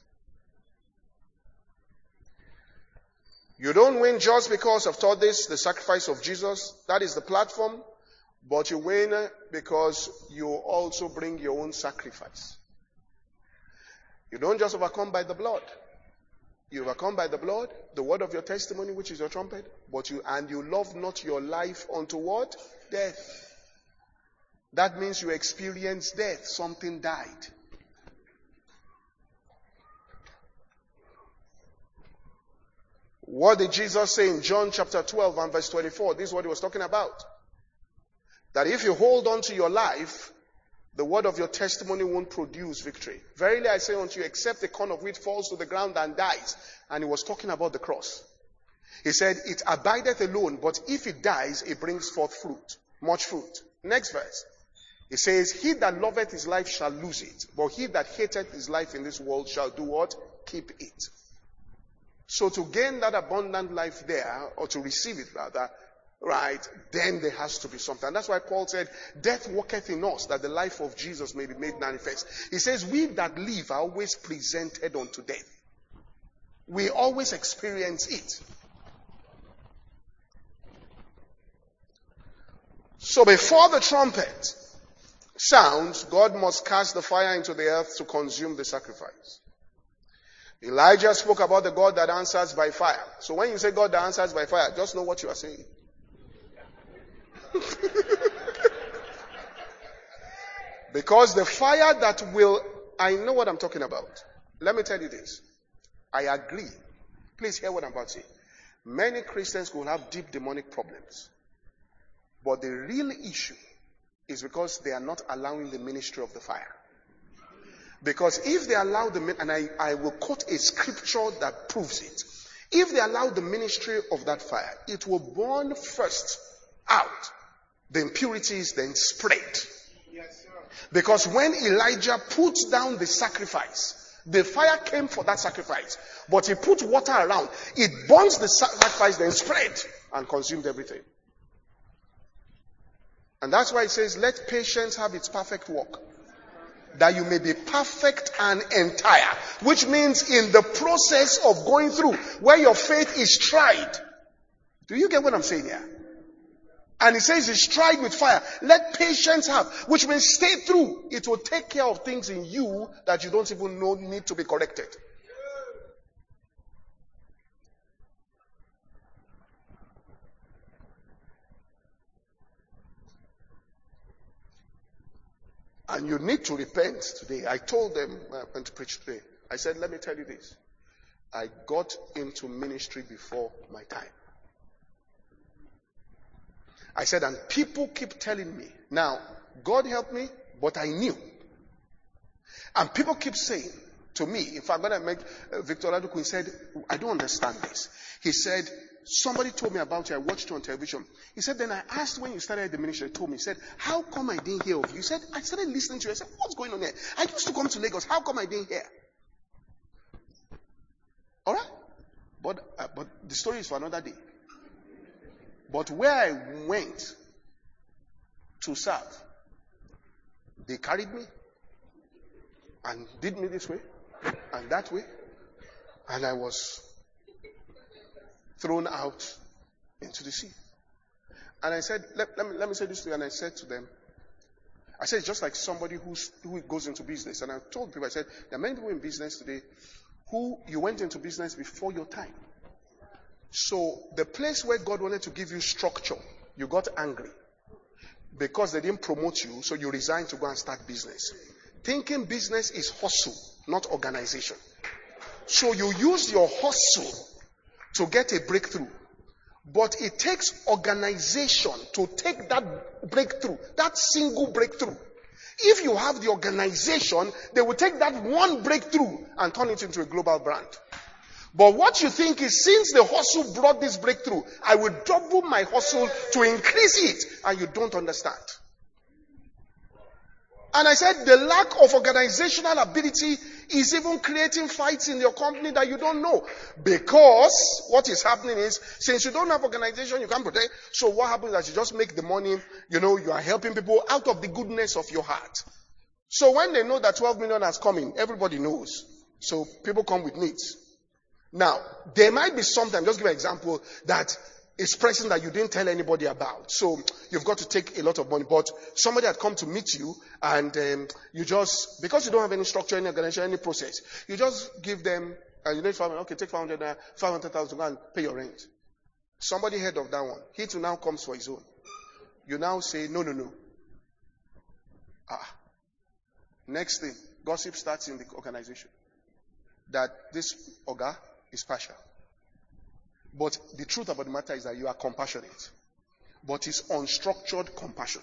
You don't win just because I've taught this, the sacrifice of Jesus. That is the platform. But you win because you also bring your own sacrifice. You don't just overcome by the blood. You overcome by the blood, the word of your testimony, which is your trumpet. But you love not your life unto what? Death. That means you experience death. Something died. What did Jesus say in John chapter 12 and verse 24? This is what he was talking about. That if you hold on to your life, the word of your testimony won't produce victory. Verily I say unto you, except a corn of wheat falls to the ground and dies. And he was talking about the cross. He said, it abideth alone, but if it dies, it brings forth fruit. Much fruit. Next verse. It says, he that loveth his life shall lose it, but he that hateth his life in this world shall do what? Keep it. So to gain that abundant life there, or to receive it rather, right, then there has to be something. And that's why Paul said, death worketh in us, that the life of Jesus may be made manifest. He says, we that live are always presented unto death. We always experience it. So before the trumpet sounds, God must cast the fire into the earth to consume the sacrifice. Elijah spoke about the God that answers by fire. So when you say God that answers by fire, just know what you are saying. Because the fire that will, I know what I'm talking about. Let me tell you this. I agree. Please hear what I'm about to say. Many Christians will have deep demonic problems. But the real issue is because they are not allowing the ministry of the fire. Because if they allow and I will quote a scripture that proves it. If they allow the ministry of that fire, it will burn first out the impurities, then spread. Yes, sir. Because when Elijah put down the sacrifice, the fire came for that sacrifice, but he put water around. It burns the sacrifice, then spread and consumed everything. And that's why it says, let patience have its perfect work, that you may be perfect and entire. Which means in the process of going through, where your faith is tried. Do you get what I'm saying here? And it says it's tried with fire. Let patience have. Which means stay through. It will take care of things in you that you don't even know need to be corrected. And you need to repent today. I told them when I went to preach today. I said, let me tell you this. I got into ministry before my time. I said, and people keep telling me. Now, God helped me, but I knew. And people keep saying to me, in fact, when I met Victor Laduku, he said, I don't understand this. He said, somebody told me about you. I watched you on television. He said, then I asked when you started the ministry, he told me, he said, how come I didn't hear of you? He said, I started listening to you. I said, what's going on here? I used to come to Lagos. How come I didn't hear? All right? But the story is for another day. But where I went to serve, they carried me and did me this way and that way. And I was thrown out into the sea. And I said, let me say this to you. And I said to them, I said, it's just like somebody who goes into business. And I told people, I said, there are many people in business today who you went into business before your time. So the place where God wanted to give you structure, you got angry because they didn't promote you, so you resigned to go and start business. Thinking business is hustle, not organization. So you use your hustle to get a breakthrough. But it takes organization to take that breakthrough, that single breakthrough. If you have the organization, they will take that one breakthrough and turn it into a global brand. But what you think is, since the hustle brought this breakthrough, I will double my hustle to increase it. And you don't understand. And I said, the lack of organizational ability is even creating fights in your company that you don't know. Because what is happening is, since you don't have organization, you can't protect. So what happens is that you just make the money, you are helping people out of the goodness of your heart. So when they know that 12 million has come in, everybody knows. So people come with needs. Now, there might be sometimes, just give an example, that is pressing that you didn't tell anybody about. So you've got to take a lot of money. But somebody had come to meet you and you just, because you don't have any structure, any organization, any process, you just give them, you need 500, okay, take 500,000 to go and pay your rent. Somebody heard of that one. He too now comes for his own. You now say, no. Next thing, gossip starts in the organization. That this Oga is partial. But the truth about the matter is that you are compassionate. But it's unstructured compassion.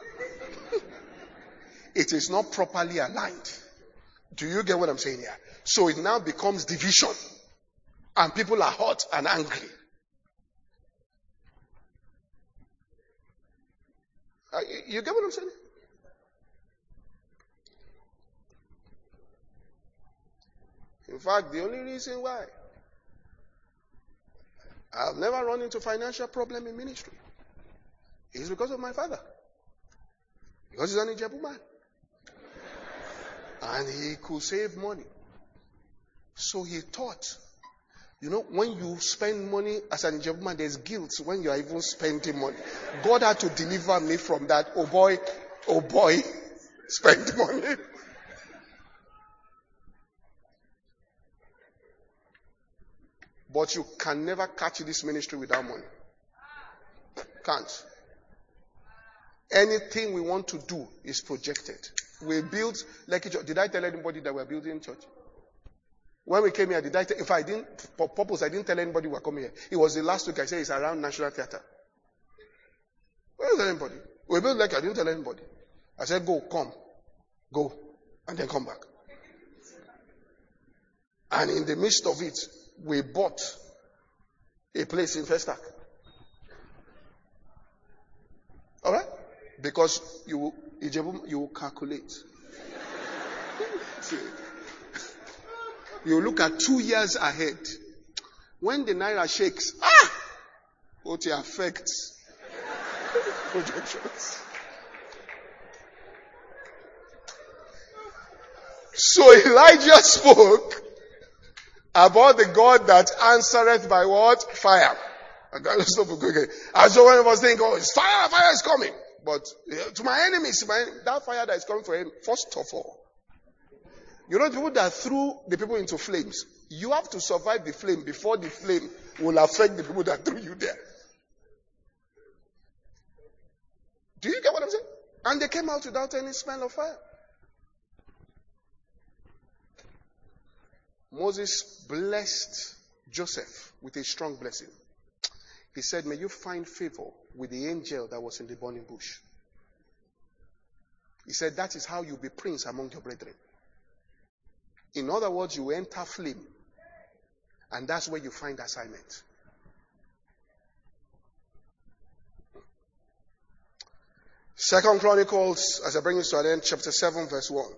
It is not properly aligned. Do you get what I'm saying here? So it now becomes division. And people are hot and angry. You get what I'm saying? In fact, the only reason why I've never run into financial problem in ministry is because of my father. Because he's an Ijebu man. And he could save money. So he thought, when you spend money as an Ijebu man, there's guilt when you are even spending money. God had to deliver me from that. Oh boy, spend money. But you can never catch this ministry without money. Can't. Anything we want to do is projected. We built Lekki Church. Did I tell anybody that we're building church? When we came here, if I didn't, for purpose, I didn't tell anybody we were coming here. It was the last week I said it's around National Theatre. I didn't tell anybody. We built Lekki, I didn't tell anybody. I said, go, and then come back. And in the midst of it, we bought a place in Festac. Alright? Because you calculate. You look at 2 years ahead. When the Naira shakes, what it affects projections. So Elijah spoke about the God that answereth by what? Fire. And so when I was thinking, it's fire is coming. But to my enemies, that fire that is coming for him, first of all, the people that threw the people into flames, you have to survive the flame before the flame will affect the people that threw you there. Do you get what I'm saying? And they came out without any smell of fire. Moses blessed Joseph with a strong blessing. He said, may you find favor with the angel that was in the burning bush. He said, that is how you'll be prince among your brethren. In other words, you enter flame. And that's where you find assignment. Second Chronicles, as I bring this to an end, chapter 7, verse 1.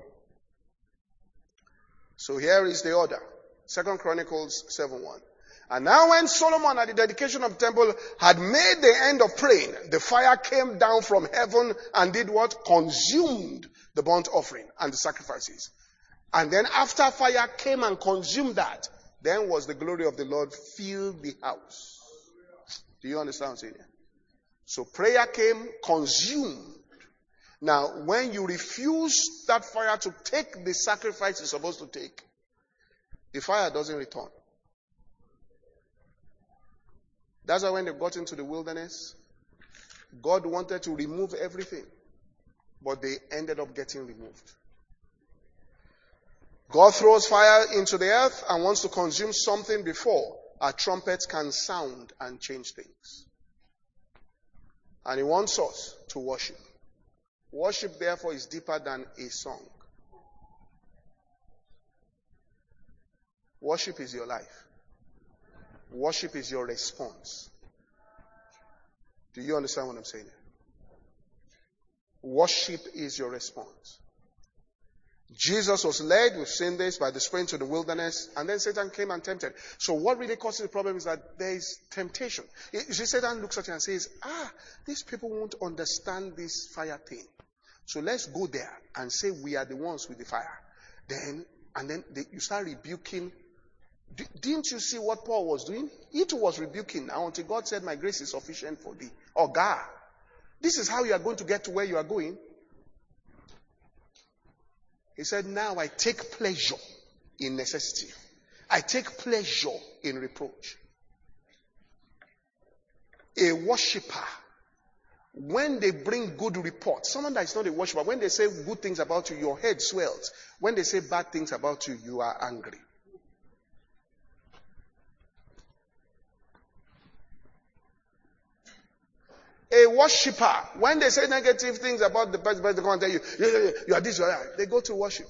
So here is the order. Second Chronicles 7:1. And now when Solomon at the dedication of the temple had made the end of praying, the fire came down from heaven and did what? Consumed the burnt offering and the sacrifices. And then after fire came and consumed that, then was the glory of the Lord filled the house. Do you understand what I'm saying here? So prayer came, consumed. Now, when you refuse that fire to take the sacrifice it's supposed to take, the fire doesn't return. That's why when they got into the wilderness, God wanted to remove everything, but they ended up getting removed. God throws fire into the earth and wants to consume something before our trumpets can sound and change things. And He wants us to worship. Worship, therefore, is deeper than a song. Worship is your life. Worship is your response. Do you understand what I'm saying? Worship is your response. Jesus was led, we've seen this, by the Spirit to the wilderness, and then Satan came and tempted. So what really causes the problem is that there is temptation. You see, Satan looks at you and says, these people won't understand this fire thing. So let's go there and say we are the ones with the fire. Then you start rebuking. Didn't you see what Paul was doing? He too was rebuking now until God said, my grace is sufficient for thee. Oh God, this is how you are going to get to where you are going. He said, now I take pleasure in necessity. I take pleasure in reproach. A worshiper, when they bring good reports, someone that is not a worshiper, when they say good things about you, your head swells. When they say bad things about you, you are angry. A worshiper, when they say negative things about the person, they come and tell you, you are this, you are that. They go to worship.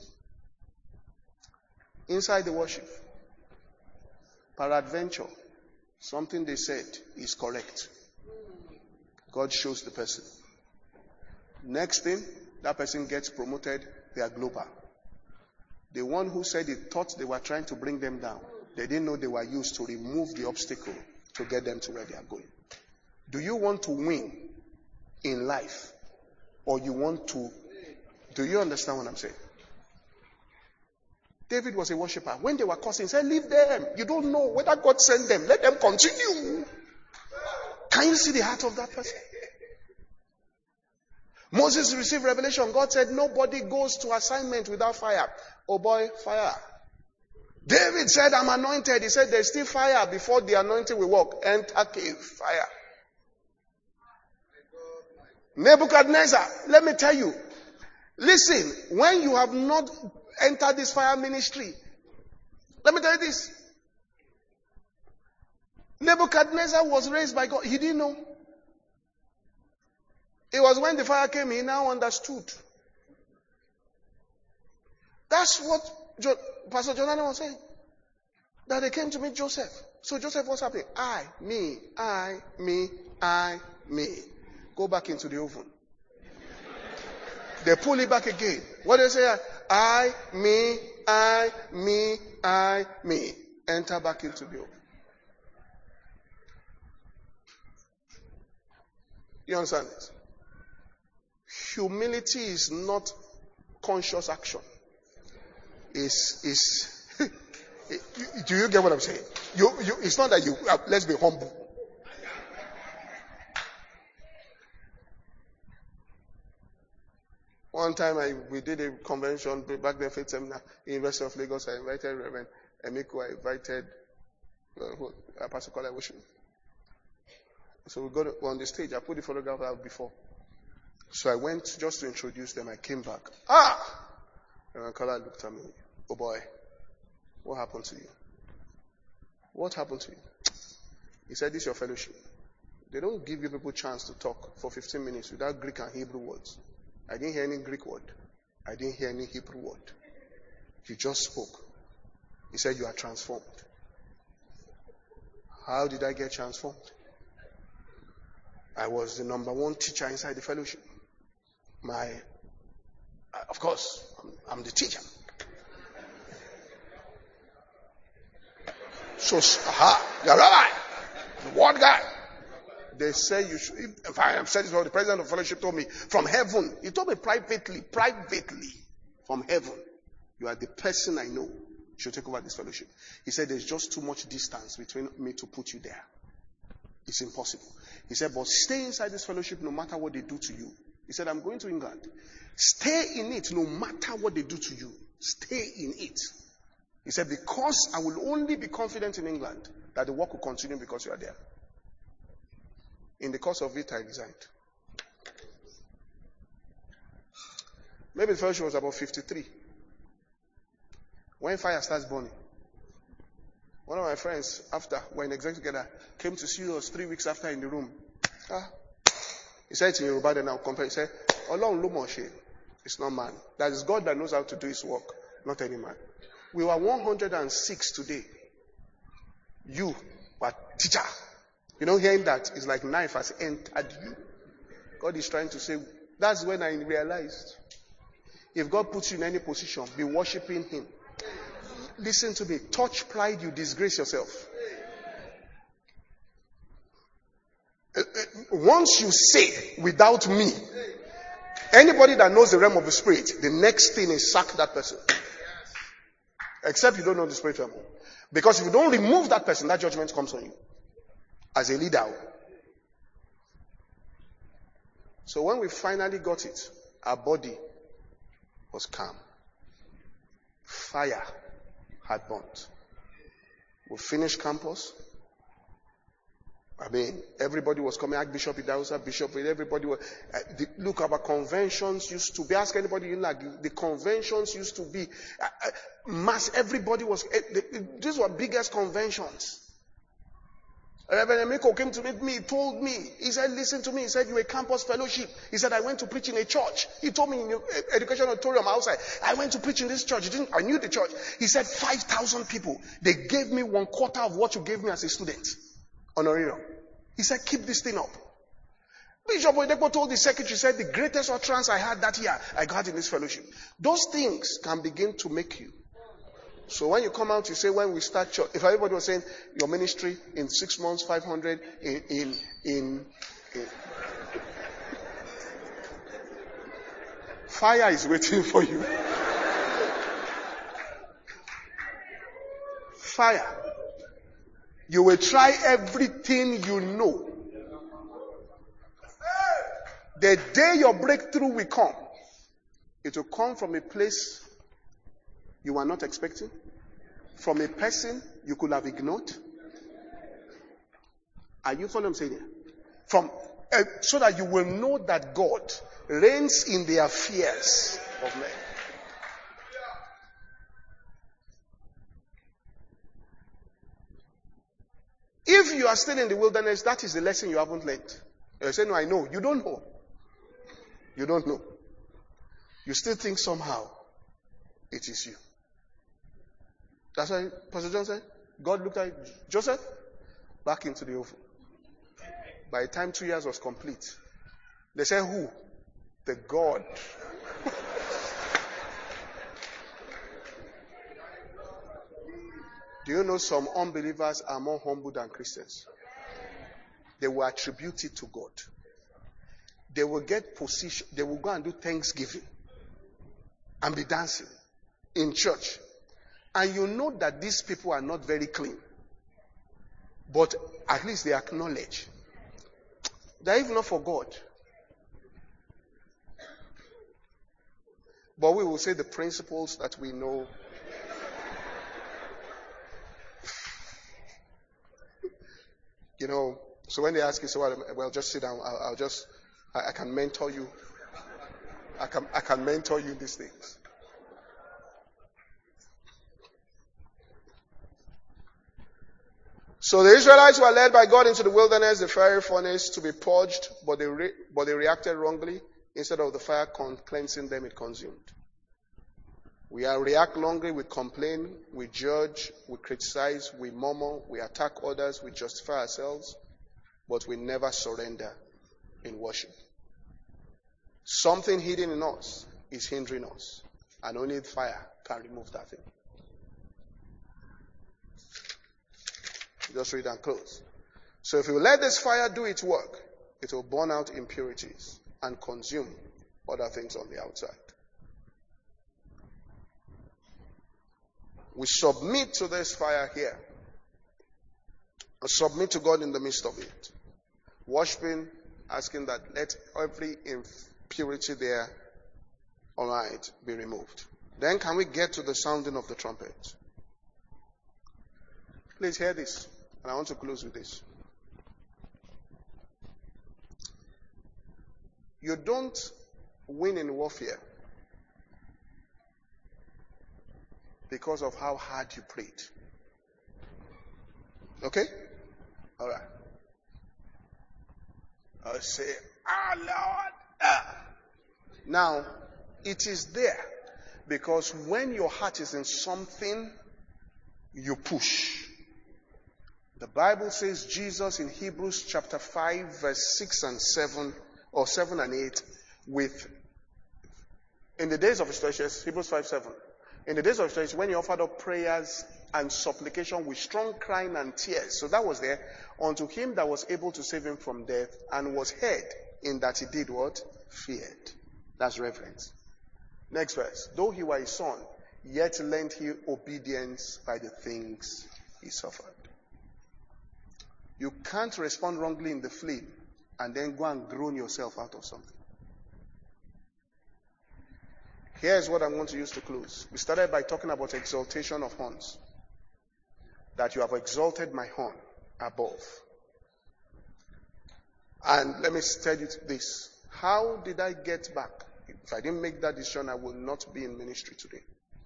Inside the worship, peradventure, something they said is correct. God shows the person. Next thing, that person gets promoted, they are global. The one who said it thought they were trying to bring them down. They didn't know they were used to remove the obstacle to get them to where they are going. Do you want to win in life? Or you want to... Do you understand what I'm saying? David was a worshiper. When they were cursing, he said, leave them. You don't know whether God sent them. Let them continue. Can you see the heart of that person? Moses received revelation. God said, nobody goes to assignment without fire. Oh boy, fire. David said, I'm anointed. He said, there's still fire before the anointing will walk. Enter cave, fire. Nebuchadnezzar, let me tell you. Listen, when you have not entered this fire ministry, let me tell you this. Nebuchadnezzar was raised by God. He didn't know. It was when the fire came, he now understood. That's what Pastor Jonathan was saying. That they came to meet Joseph. So Joseph was happening. I, me. Go back into the oven. They pull it back again. What do they say? I, me. Enter back into the oven. You understand this? Humility is not conscious action. Do you get what I'm saying? It's not that you, let's be humble. One time we did a convention back then, faith seminar in University of Lagos. I invited Reverend Emiko. I invited Pastor Kola Worship. So we got on the stage. I put the photograph out before. So I went just to introduce them. I came back. Reverend Kola looked at me. Oh boy. What happened to you? What happened to you? He said, this is your fellowship. They don't give you people chance to talk for 15 minutes without Greek and Hebrew words. I didn't hear any Greek word. I didn't hear any Hebrew word. You just spoke. He said, you are transformed. How did I get transformed? I was the number one teacher inside the fellowship. Of course, I'm the teacher. So, the rabbi, the word guy. They say you should, if I have said this, the president of the fellowship told me, from heaven, he told me privately, from heaven, you are the person I know should take over this fellowship. He said, there's just too much distance between me to put you there. It's impossible. He said, but stay inside this fellowship no matter what they do to you. He said, I'm going to England. Stay in it no matter what they do to you. Stay in it. He said, because I will only be confident in England that the work will continue because you are there. In the course of it, I resigned. Maybe the fellowship was about 53. When fire starts burning, one of my friends, after we're in exec together, came to see us 3 weeks after in the room. He said to Yoruba, then I'll compare. He said, Ọlọ́run ló mọ̀ ṣe. It's not man. That is God that knows how to do his work, not any man. We were 106 today. You were teacher. You know, hearing that is like knife has entered you. God is trying to say, that's when I realized, if God puts you in any position, be worshiping him. Listen to me. Touch pride, you disgrace yourself. Once you say, without me, anybody that knows the realm of the spirit, the next thing is sack that person. Except you don't know the spiritual realm. Because if you don't remove that person, that judgment comes on you. As a leader. So when we finally got it, our body was calm. Fire had burnt. We finished campus. Everybody was coming. Archbishop Idausa, Bishop, everybody was. Look, our conventions used to be. Ask anybody in like the conventions used to be mass. Everybody was. These were biggest conventions. Reverend Emeko came to meet me, he told me, he said, listen to me, he said, you're a campus fellowship. He said, I went to preach in a church. He told me in the education auditorium outside, I went to preach in this church. I knew the church. He said, 5,000 people. They gave me 1/4 of what you gave me as a student. Honorarium. He said, keep this thing up. Bishop Oyedepo told the secretary, said, the greatest utterance I had that year, I got in this fellowship. Those things can begin to make you. So when you come out, you say, when we start church, if everybody was saying, your ministry in 6 months, 500, in fire is waiting for you. Fire. You will try everything you know. The day your breakthrough will come, it will come from a place you were not expecting, from a person you could have ignored. Are you following what I'm saying here? So that you will know that God reigns in the affairs of men. If you are still in the wilderness, that is the lesson you haven't learned. You say, no, I know. You don't know. You don't know. You still think somehow it is you. That's why Pastor John said, God looked at Joseph back into the oven. By the time 2 years was complete, they said, who? The God. Do you know some unbelievers are more humble than Christians? They will attribute it to God. They will get position. They will go and do Thanksgiving and be dancing in church. And you know that these people are not very clean. But at least they acknowledge. They're even not for God. But we will say the principles that we know. You know, so when they ask you, so well, just sit down. I can mentor you. I can mentor you in these things. So the Israelites were led by God into the wilderness, the fiery furnace, to be purged, but they reacted wrongly. Instead of the fire cleansing them, it consumed. We react wrongly, we complain, we judge, we criticize, we murmur, we attack others, we justify ourselves, but we never surrender in worship. Something hidden in us is hindering us, and only fire can remove that thing. Just read and close. So if you let this fire do its work, it will burn out impurities and consume other things on the outside. We submit to this fire here. And submit to God in the midst of it. Worshiping, asking that let every impurity there, alright, be removed. Then can we get to the sounding of the trumpet? Please hear this. And I want to close with this. You don't win in warfare because of how hard you prayed. Okay? Alright. I'll say, Lord. Now, it is there because when your heart is in something, you push. The Bible says Jesus in Hebrews chapter 5 verse 6 and 7 or 7 and 8 in the days of his flesh, Hebrews 5:7. In the days of his flesh, when he offered up prayers and supplication with strong crying and tears. So that was there unto him that was able to save him from death and was heard in that he did what? Feared. That's reverence. Next verse. Though he were a son, yet lent he obedience by the things he suffered. You can't respond wrongly in the flame and then go and groan yourself out of something. Here's what I want to use to close. We started by talking about exaltation of horns. That you have exalted my horn above. And let me tell you this. How did I get back? If I didn't make that decision, I will not be in ministry today.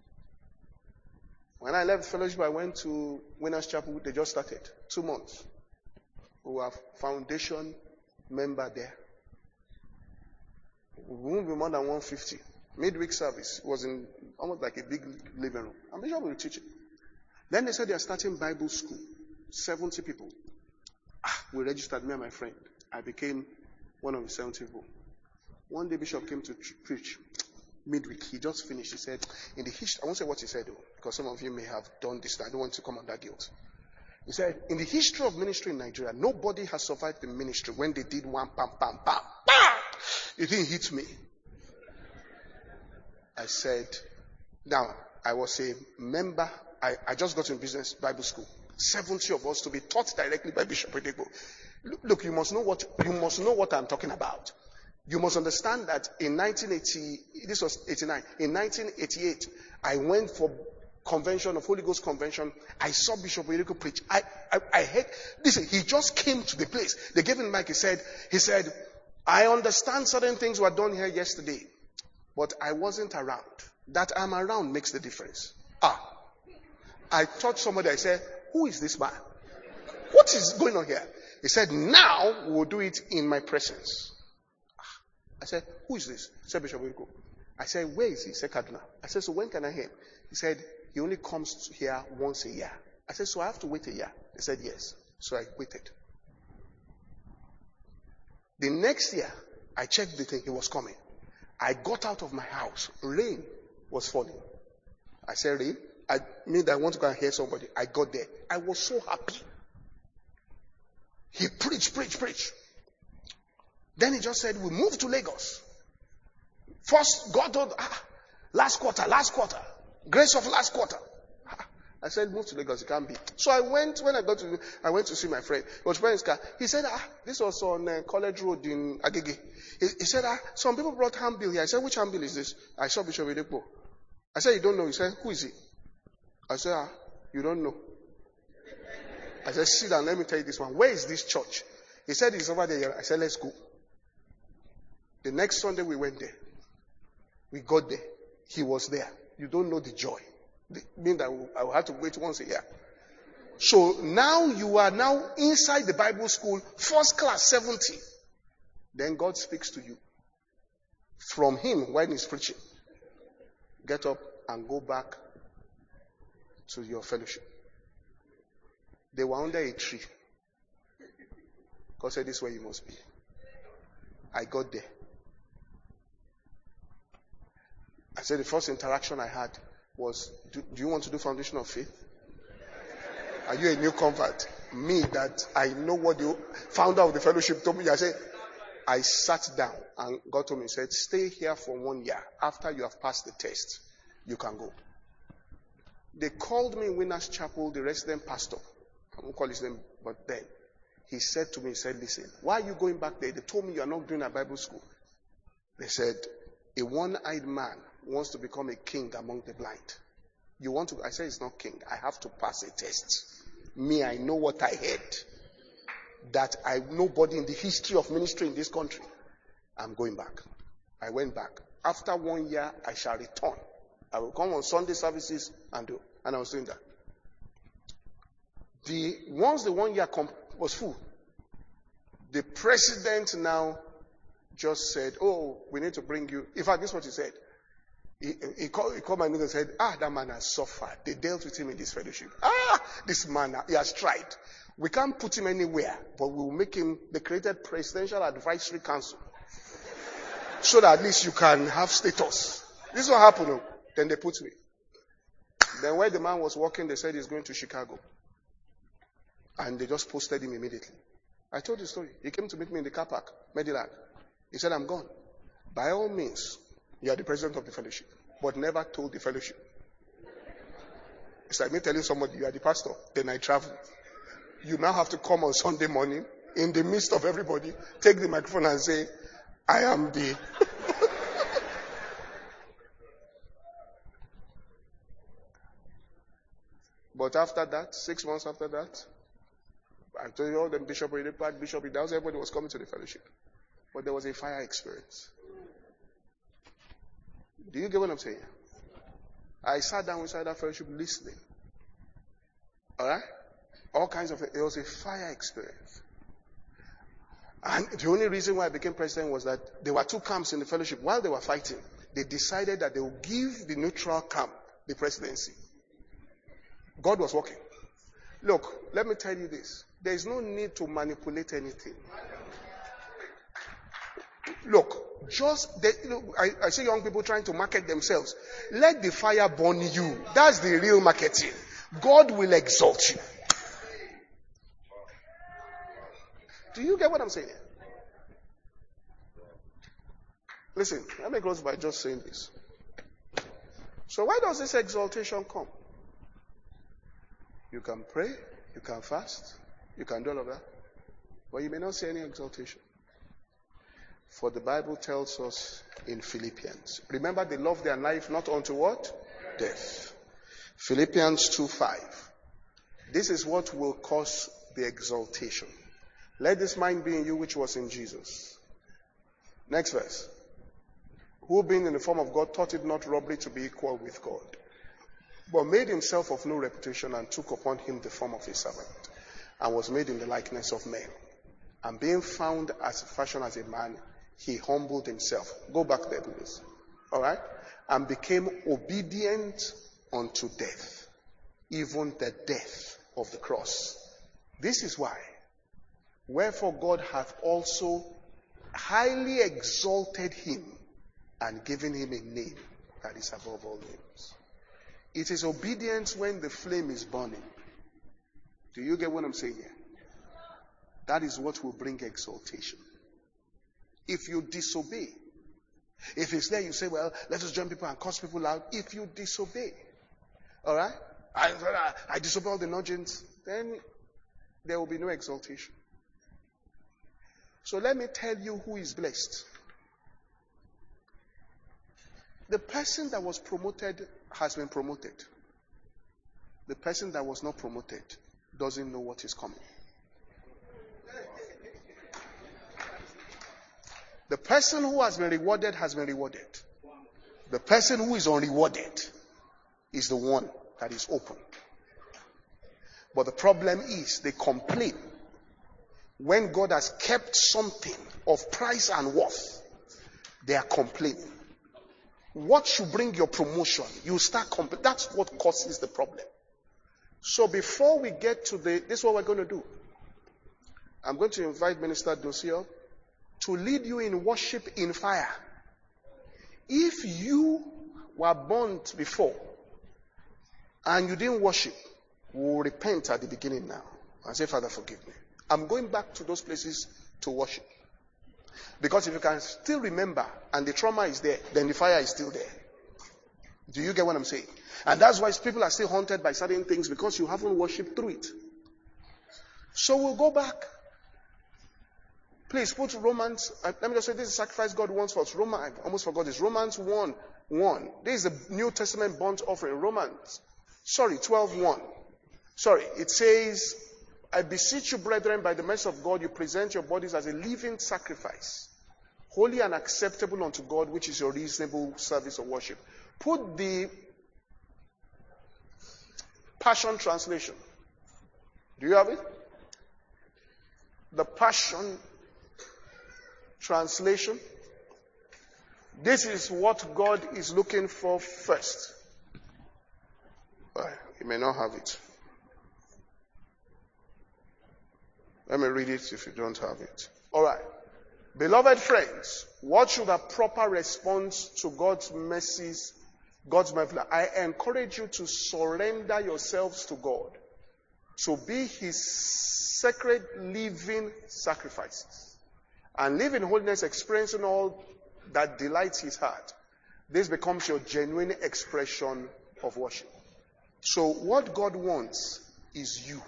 When I left fellowship, I went to Winners Chapel. They just started. 2 months. We have foundation member there. We won't be more than 150. Midweek service was in almost like a big living room. I'm sure we'll teach it. Then they said they are starting Bible school. 70 people. We registered, me and my friend. I became one of the 70 people. One day Bishop came to preach. Midweek. He just finished. He said, in the history, I won't say what he said though, because some of you may have done this. I don't want to come under guilt. He said, in the history of ministry in Nigeria, nobody has survived the ministry when they did one pam, pam, pam, pam. It didn't hit me. I said, now, I was a member. I just got in business Bible school. 70 of us to be taught directly by Bishop Edegbo. Look, you must know what I'm talking about. You must understand that in 1980, this was 89. In 1988, I went for convention of Holy Ghost convention. I saw Bishop Edegbo preach. I heard. Listen, he just came to the place. They gave him the mic. He said, I understand certain things were done here yesterday, but I wasn't around. That I'm around makes the difference. I touched somebody. I said, who is this man? What is going on here? He said, now we'll do it in my presence. I said, who is this? He said, Bishop Edegbo. I said, where is he? He said, Kaduna. I said, so when can I hear him? He said, he only comes here once a year. I said, so I have to wait a year? He said, yes. So I waited. The next year, I checked the thing. He was coming. I got out of my house. Rain was falling. I said, rain? I mean that I want to go and hear somebody. I got there. I was so happy. He preached. Then he just said, we move to Lagos. First, God told, last quarter. Grace of last quarter. I said, move to Lagos, it can't be. So I went to see my friend. It was friend's car. He said, this was on College Road in Agege. He said, some people brought handbill here. I said, which handbill is this? I saw Bishop Edegbo. I said, you don't know. He said, who is he? I said, you don't know. I said, sit down, let me tell you this one. Where is this church? He said, it's over there. I said, let's go. The next Sunday we went there. We got there. He was there. You don't know the joy. Mean that I will have to wait once a year. So now you are now inside the Bible school, first class, 70. Then God speaks to you. From him when he's preaching. Get up and go back to your fellowship. They were under a tree. God said, this is where you must be. I got there. I said the first interaction I had was, do you want to do foundation of faith? Are you a new convert? Me, that I know what the founder of the fellowship told me. I sat down and God told me, he said, stay here for 1 year. After you have passed the test, you can go. They called me in Winners Chapel, the resident pastor. I won't call his name, but then he said to me, he said, listen, why are you going back there? They told me you are not doing a Bible school. They said, a one-eyed man wants to become a king among the blind. You want to? I said, it's not king. I have to pass a test. Me, I know what I heard. That nobody in the history of ministry in this country. I'm going back. I went back. After 1 year, I shall return. I will come on Sunday services and do. And I was doing that. Once the 1 year was full, the president now just said, oh, we need to bring you. In fact, this is what he said. He called my name and said, that man has suffered. They dealt with him in this fellowship. This man, he has tried. We can't put him anywhere, but we will make him the created Presidential Advisory Council. So that at least you can have status. This is what happened. Then they put me. Then when the man was walking, they said he's going to Chicago. And they just posted him immediately. I told the story. He came to meet me in the car park, Medilag. He said, I'm gone. By all means, you are the president of the fellowship, but never told the fellowship. It's like me telling somebody you are the pastor, then I travel. You now have to come on Sunday morning, in the midst of everybody, take the microphone and say, I am the... But after that, 6 months after that, I told you all the bishop, everybody was coming to the fellowship. But there was a fire experience. Do you get what I'm saying? I sat down inside that fellowship listening. Alright? All kinds of, it was a fire experience. And the only reason why I became president was that there were 2 camps in the fellowship. While they were fighting, they decided that they would give the neutral camp the presidency. God was working. Look, let me tell you this. There is no need to manipulate anything. Look, I see young people trying to market themselves. Let the fire burn you. That's the real marketing. God will exalt you. Do you get what I'm saying? Listen, let me close by just saying this. So why does this exaltation come? You can pray, you can fast, you can do all of that, but you may not see any exaltation. For the Bible tells us in Philippians, remember they love their life not unto what? Death. Philippians 2:5. This is what will cause the exaltation. Let this mind be in you which was in Jesus. Next verse. Who being in the form of God thought it not robbery to be equal with God, but made himself of no reputation and took upon him the form of a servant, and was made in the likeness of men. And being found as fashion as a man, he humbled himself. Go back there, please. Alright? And became obedient unto death, even the death of the cross. This is why. Wherefore God hath also highly exalted him and given him a name that is above all names. It is obedience when the flame is burning. Do you get what I'm saying here? That is what will bring exaltation. If you disobey, if it's there, you say, well, let us join people and curse people out. If you disobey, all right? I disobey all the nudgings, then there will be no exaltation. So let me tell you who is blessed. The person that was promoted has been promoted. The person that was not promoted doesn't know what is coming. The person who has been rewarded has been rewarded. The person who is unrewarded is the one that is open. But the problem is they complain when God has kept something of price and worth. They are complaining. What should bring your promotion? You start complaining. That's what causes the problem. So before we get to this is what we're going to do. I'm going to invite Minister Dosia to lead you in worship in fire. If you were burnt before and you didn't worship, we'll repent at the beginning now and say, Father, forgive me. I'm going back to those places to worship. Because if you can still remember and the trauma is there, then the fire is still there. Do you get what I'm saying? And that's why people are still haunted by certain things, because you haven't worshipped through it. So we'll go back. Please put Romans, let me just say this is sacrifice God wants for us. I almost forgot this. Romans 1:1. This is the New Testament burnt offering. 12:1. It says, I beseech you, brethren, by the mercy of God, you present your bodies as a living sacrifice, holy and acceptable unto God, which is your reasonable service of worship. Put the Passion Translation. Do you have it? The Passion Translation. This is what God is looking for first. You may not have it. Let me read it if you don't have it. All right. Beloved friends, what should a proper response to God's mercies, God's mercy? I encourage you to surrender yourselves to God, to be His sacred living sacrifices, and live in holiness, experiencing all that delights His heart. This becomes your genuine expression of worship. So what God wants is you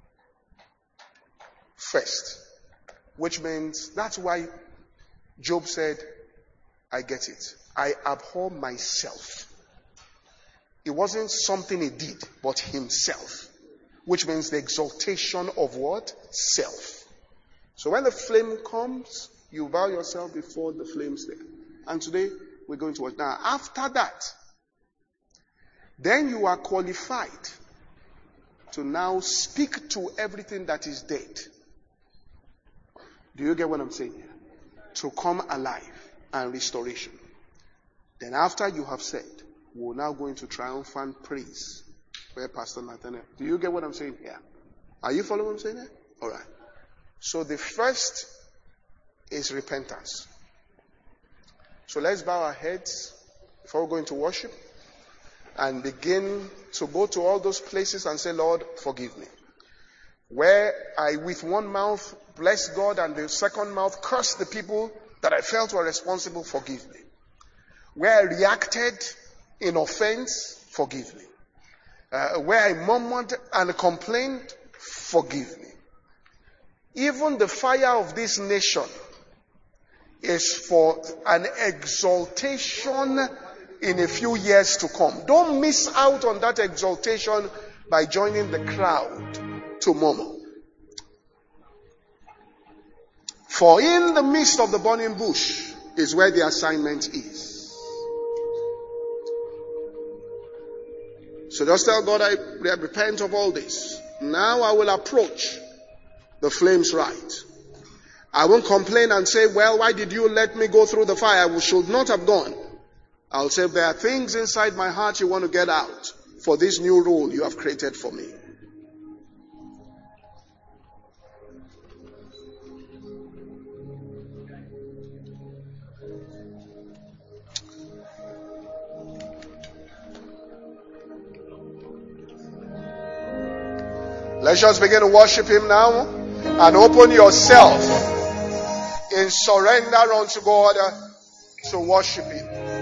first, which means that's why Job said, I get it. I abhor myself. It wasn't something he did, but himself, which means the exaltation of what? Self. So when the flame comes, you bow yourself before the flames there. And today we're going to watch. Now, after that, then you are qualified to now speak to everything that is dead. Do you get what I'm saying here? To come alive and restoration. Then after you have said, we'll now go into triumphant praise. Where Pastor Nathaniel. Do you get what I'm saying here? Are you following what I'm saying here? Alright. So the first is repentance. So let's bow our heads before we go into worship and begin to go to all those places and say, Lord, forgive me. Where I with one mouth bless God and the second mouth curse the people that I felt were responsible, forgive me. Where I reacted in offense, forgive me. Where I murmured and complained, forgive me. Even the fire of this nation is for an exaltation in a few years to come. Don't miss out on that exaltation by joining the crowd to murmur. For in the midst of the burning bush is where the assignment is. So just tell God, I repent of all this. Now I will approach the flames right. I won't complain and say, well, why did you let me go through the fire? I should not have gone. I'll say, there are things inside my heart you want to get out for this new role you have created for me. Let's just begin to worship Him now and open yourself in surrender unto God to worship Him.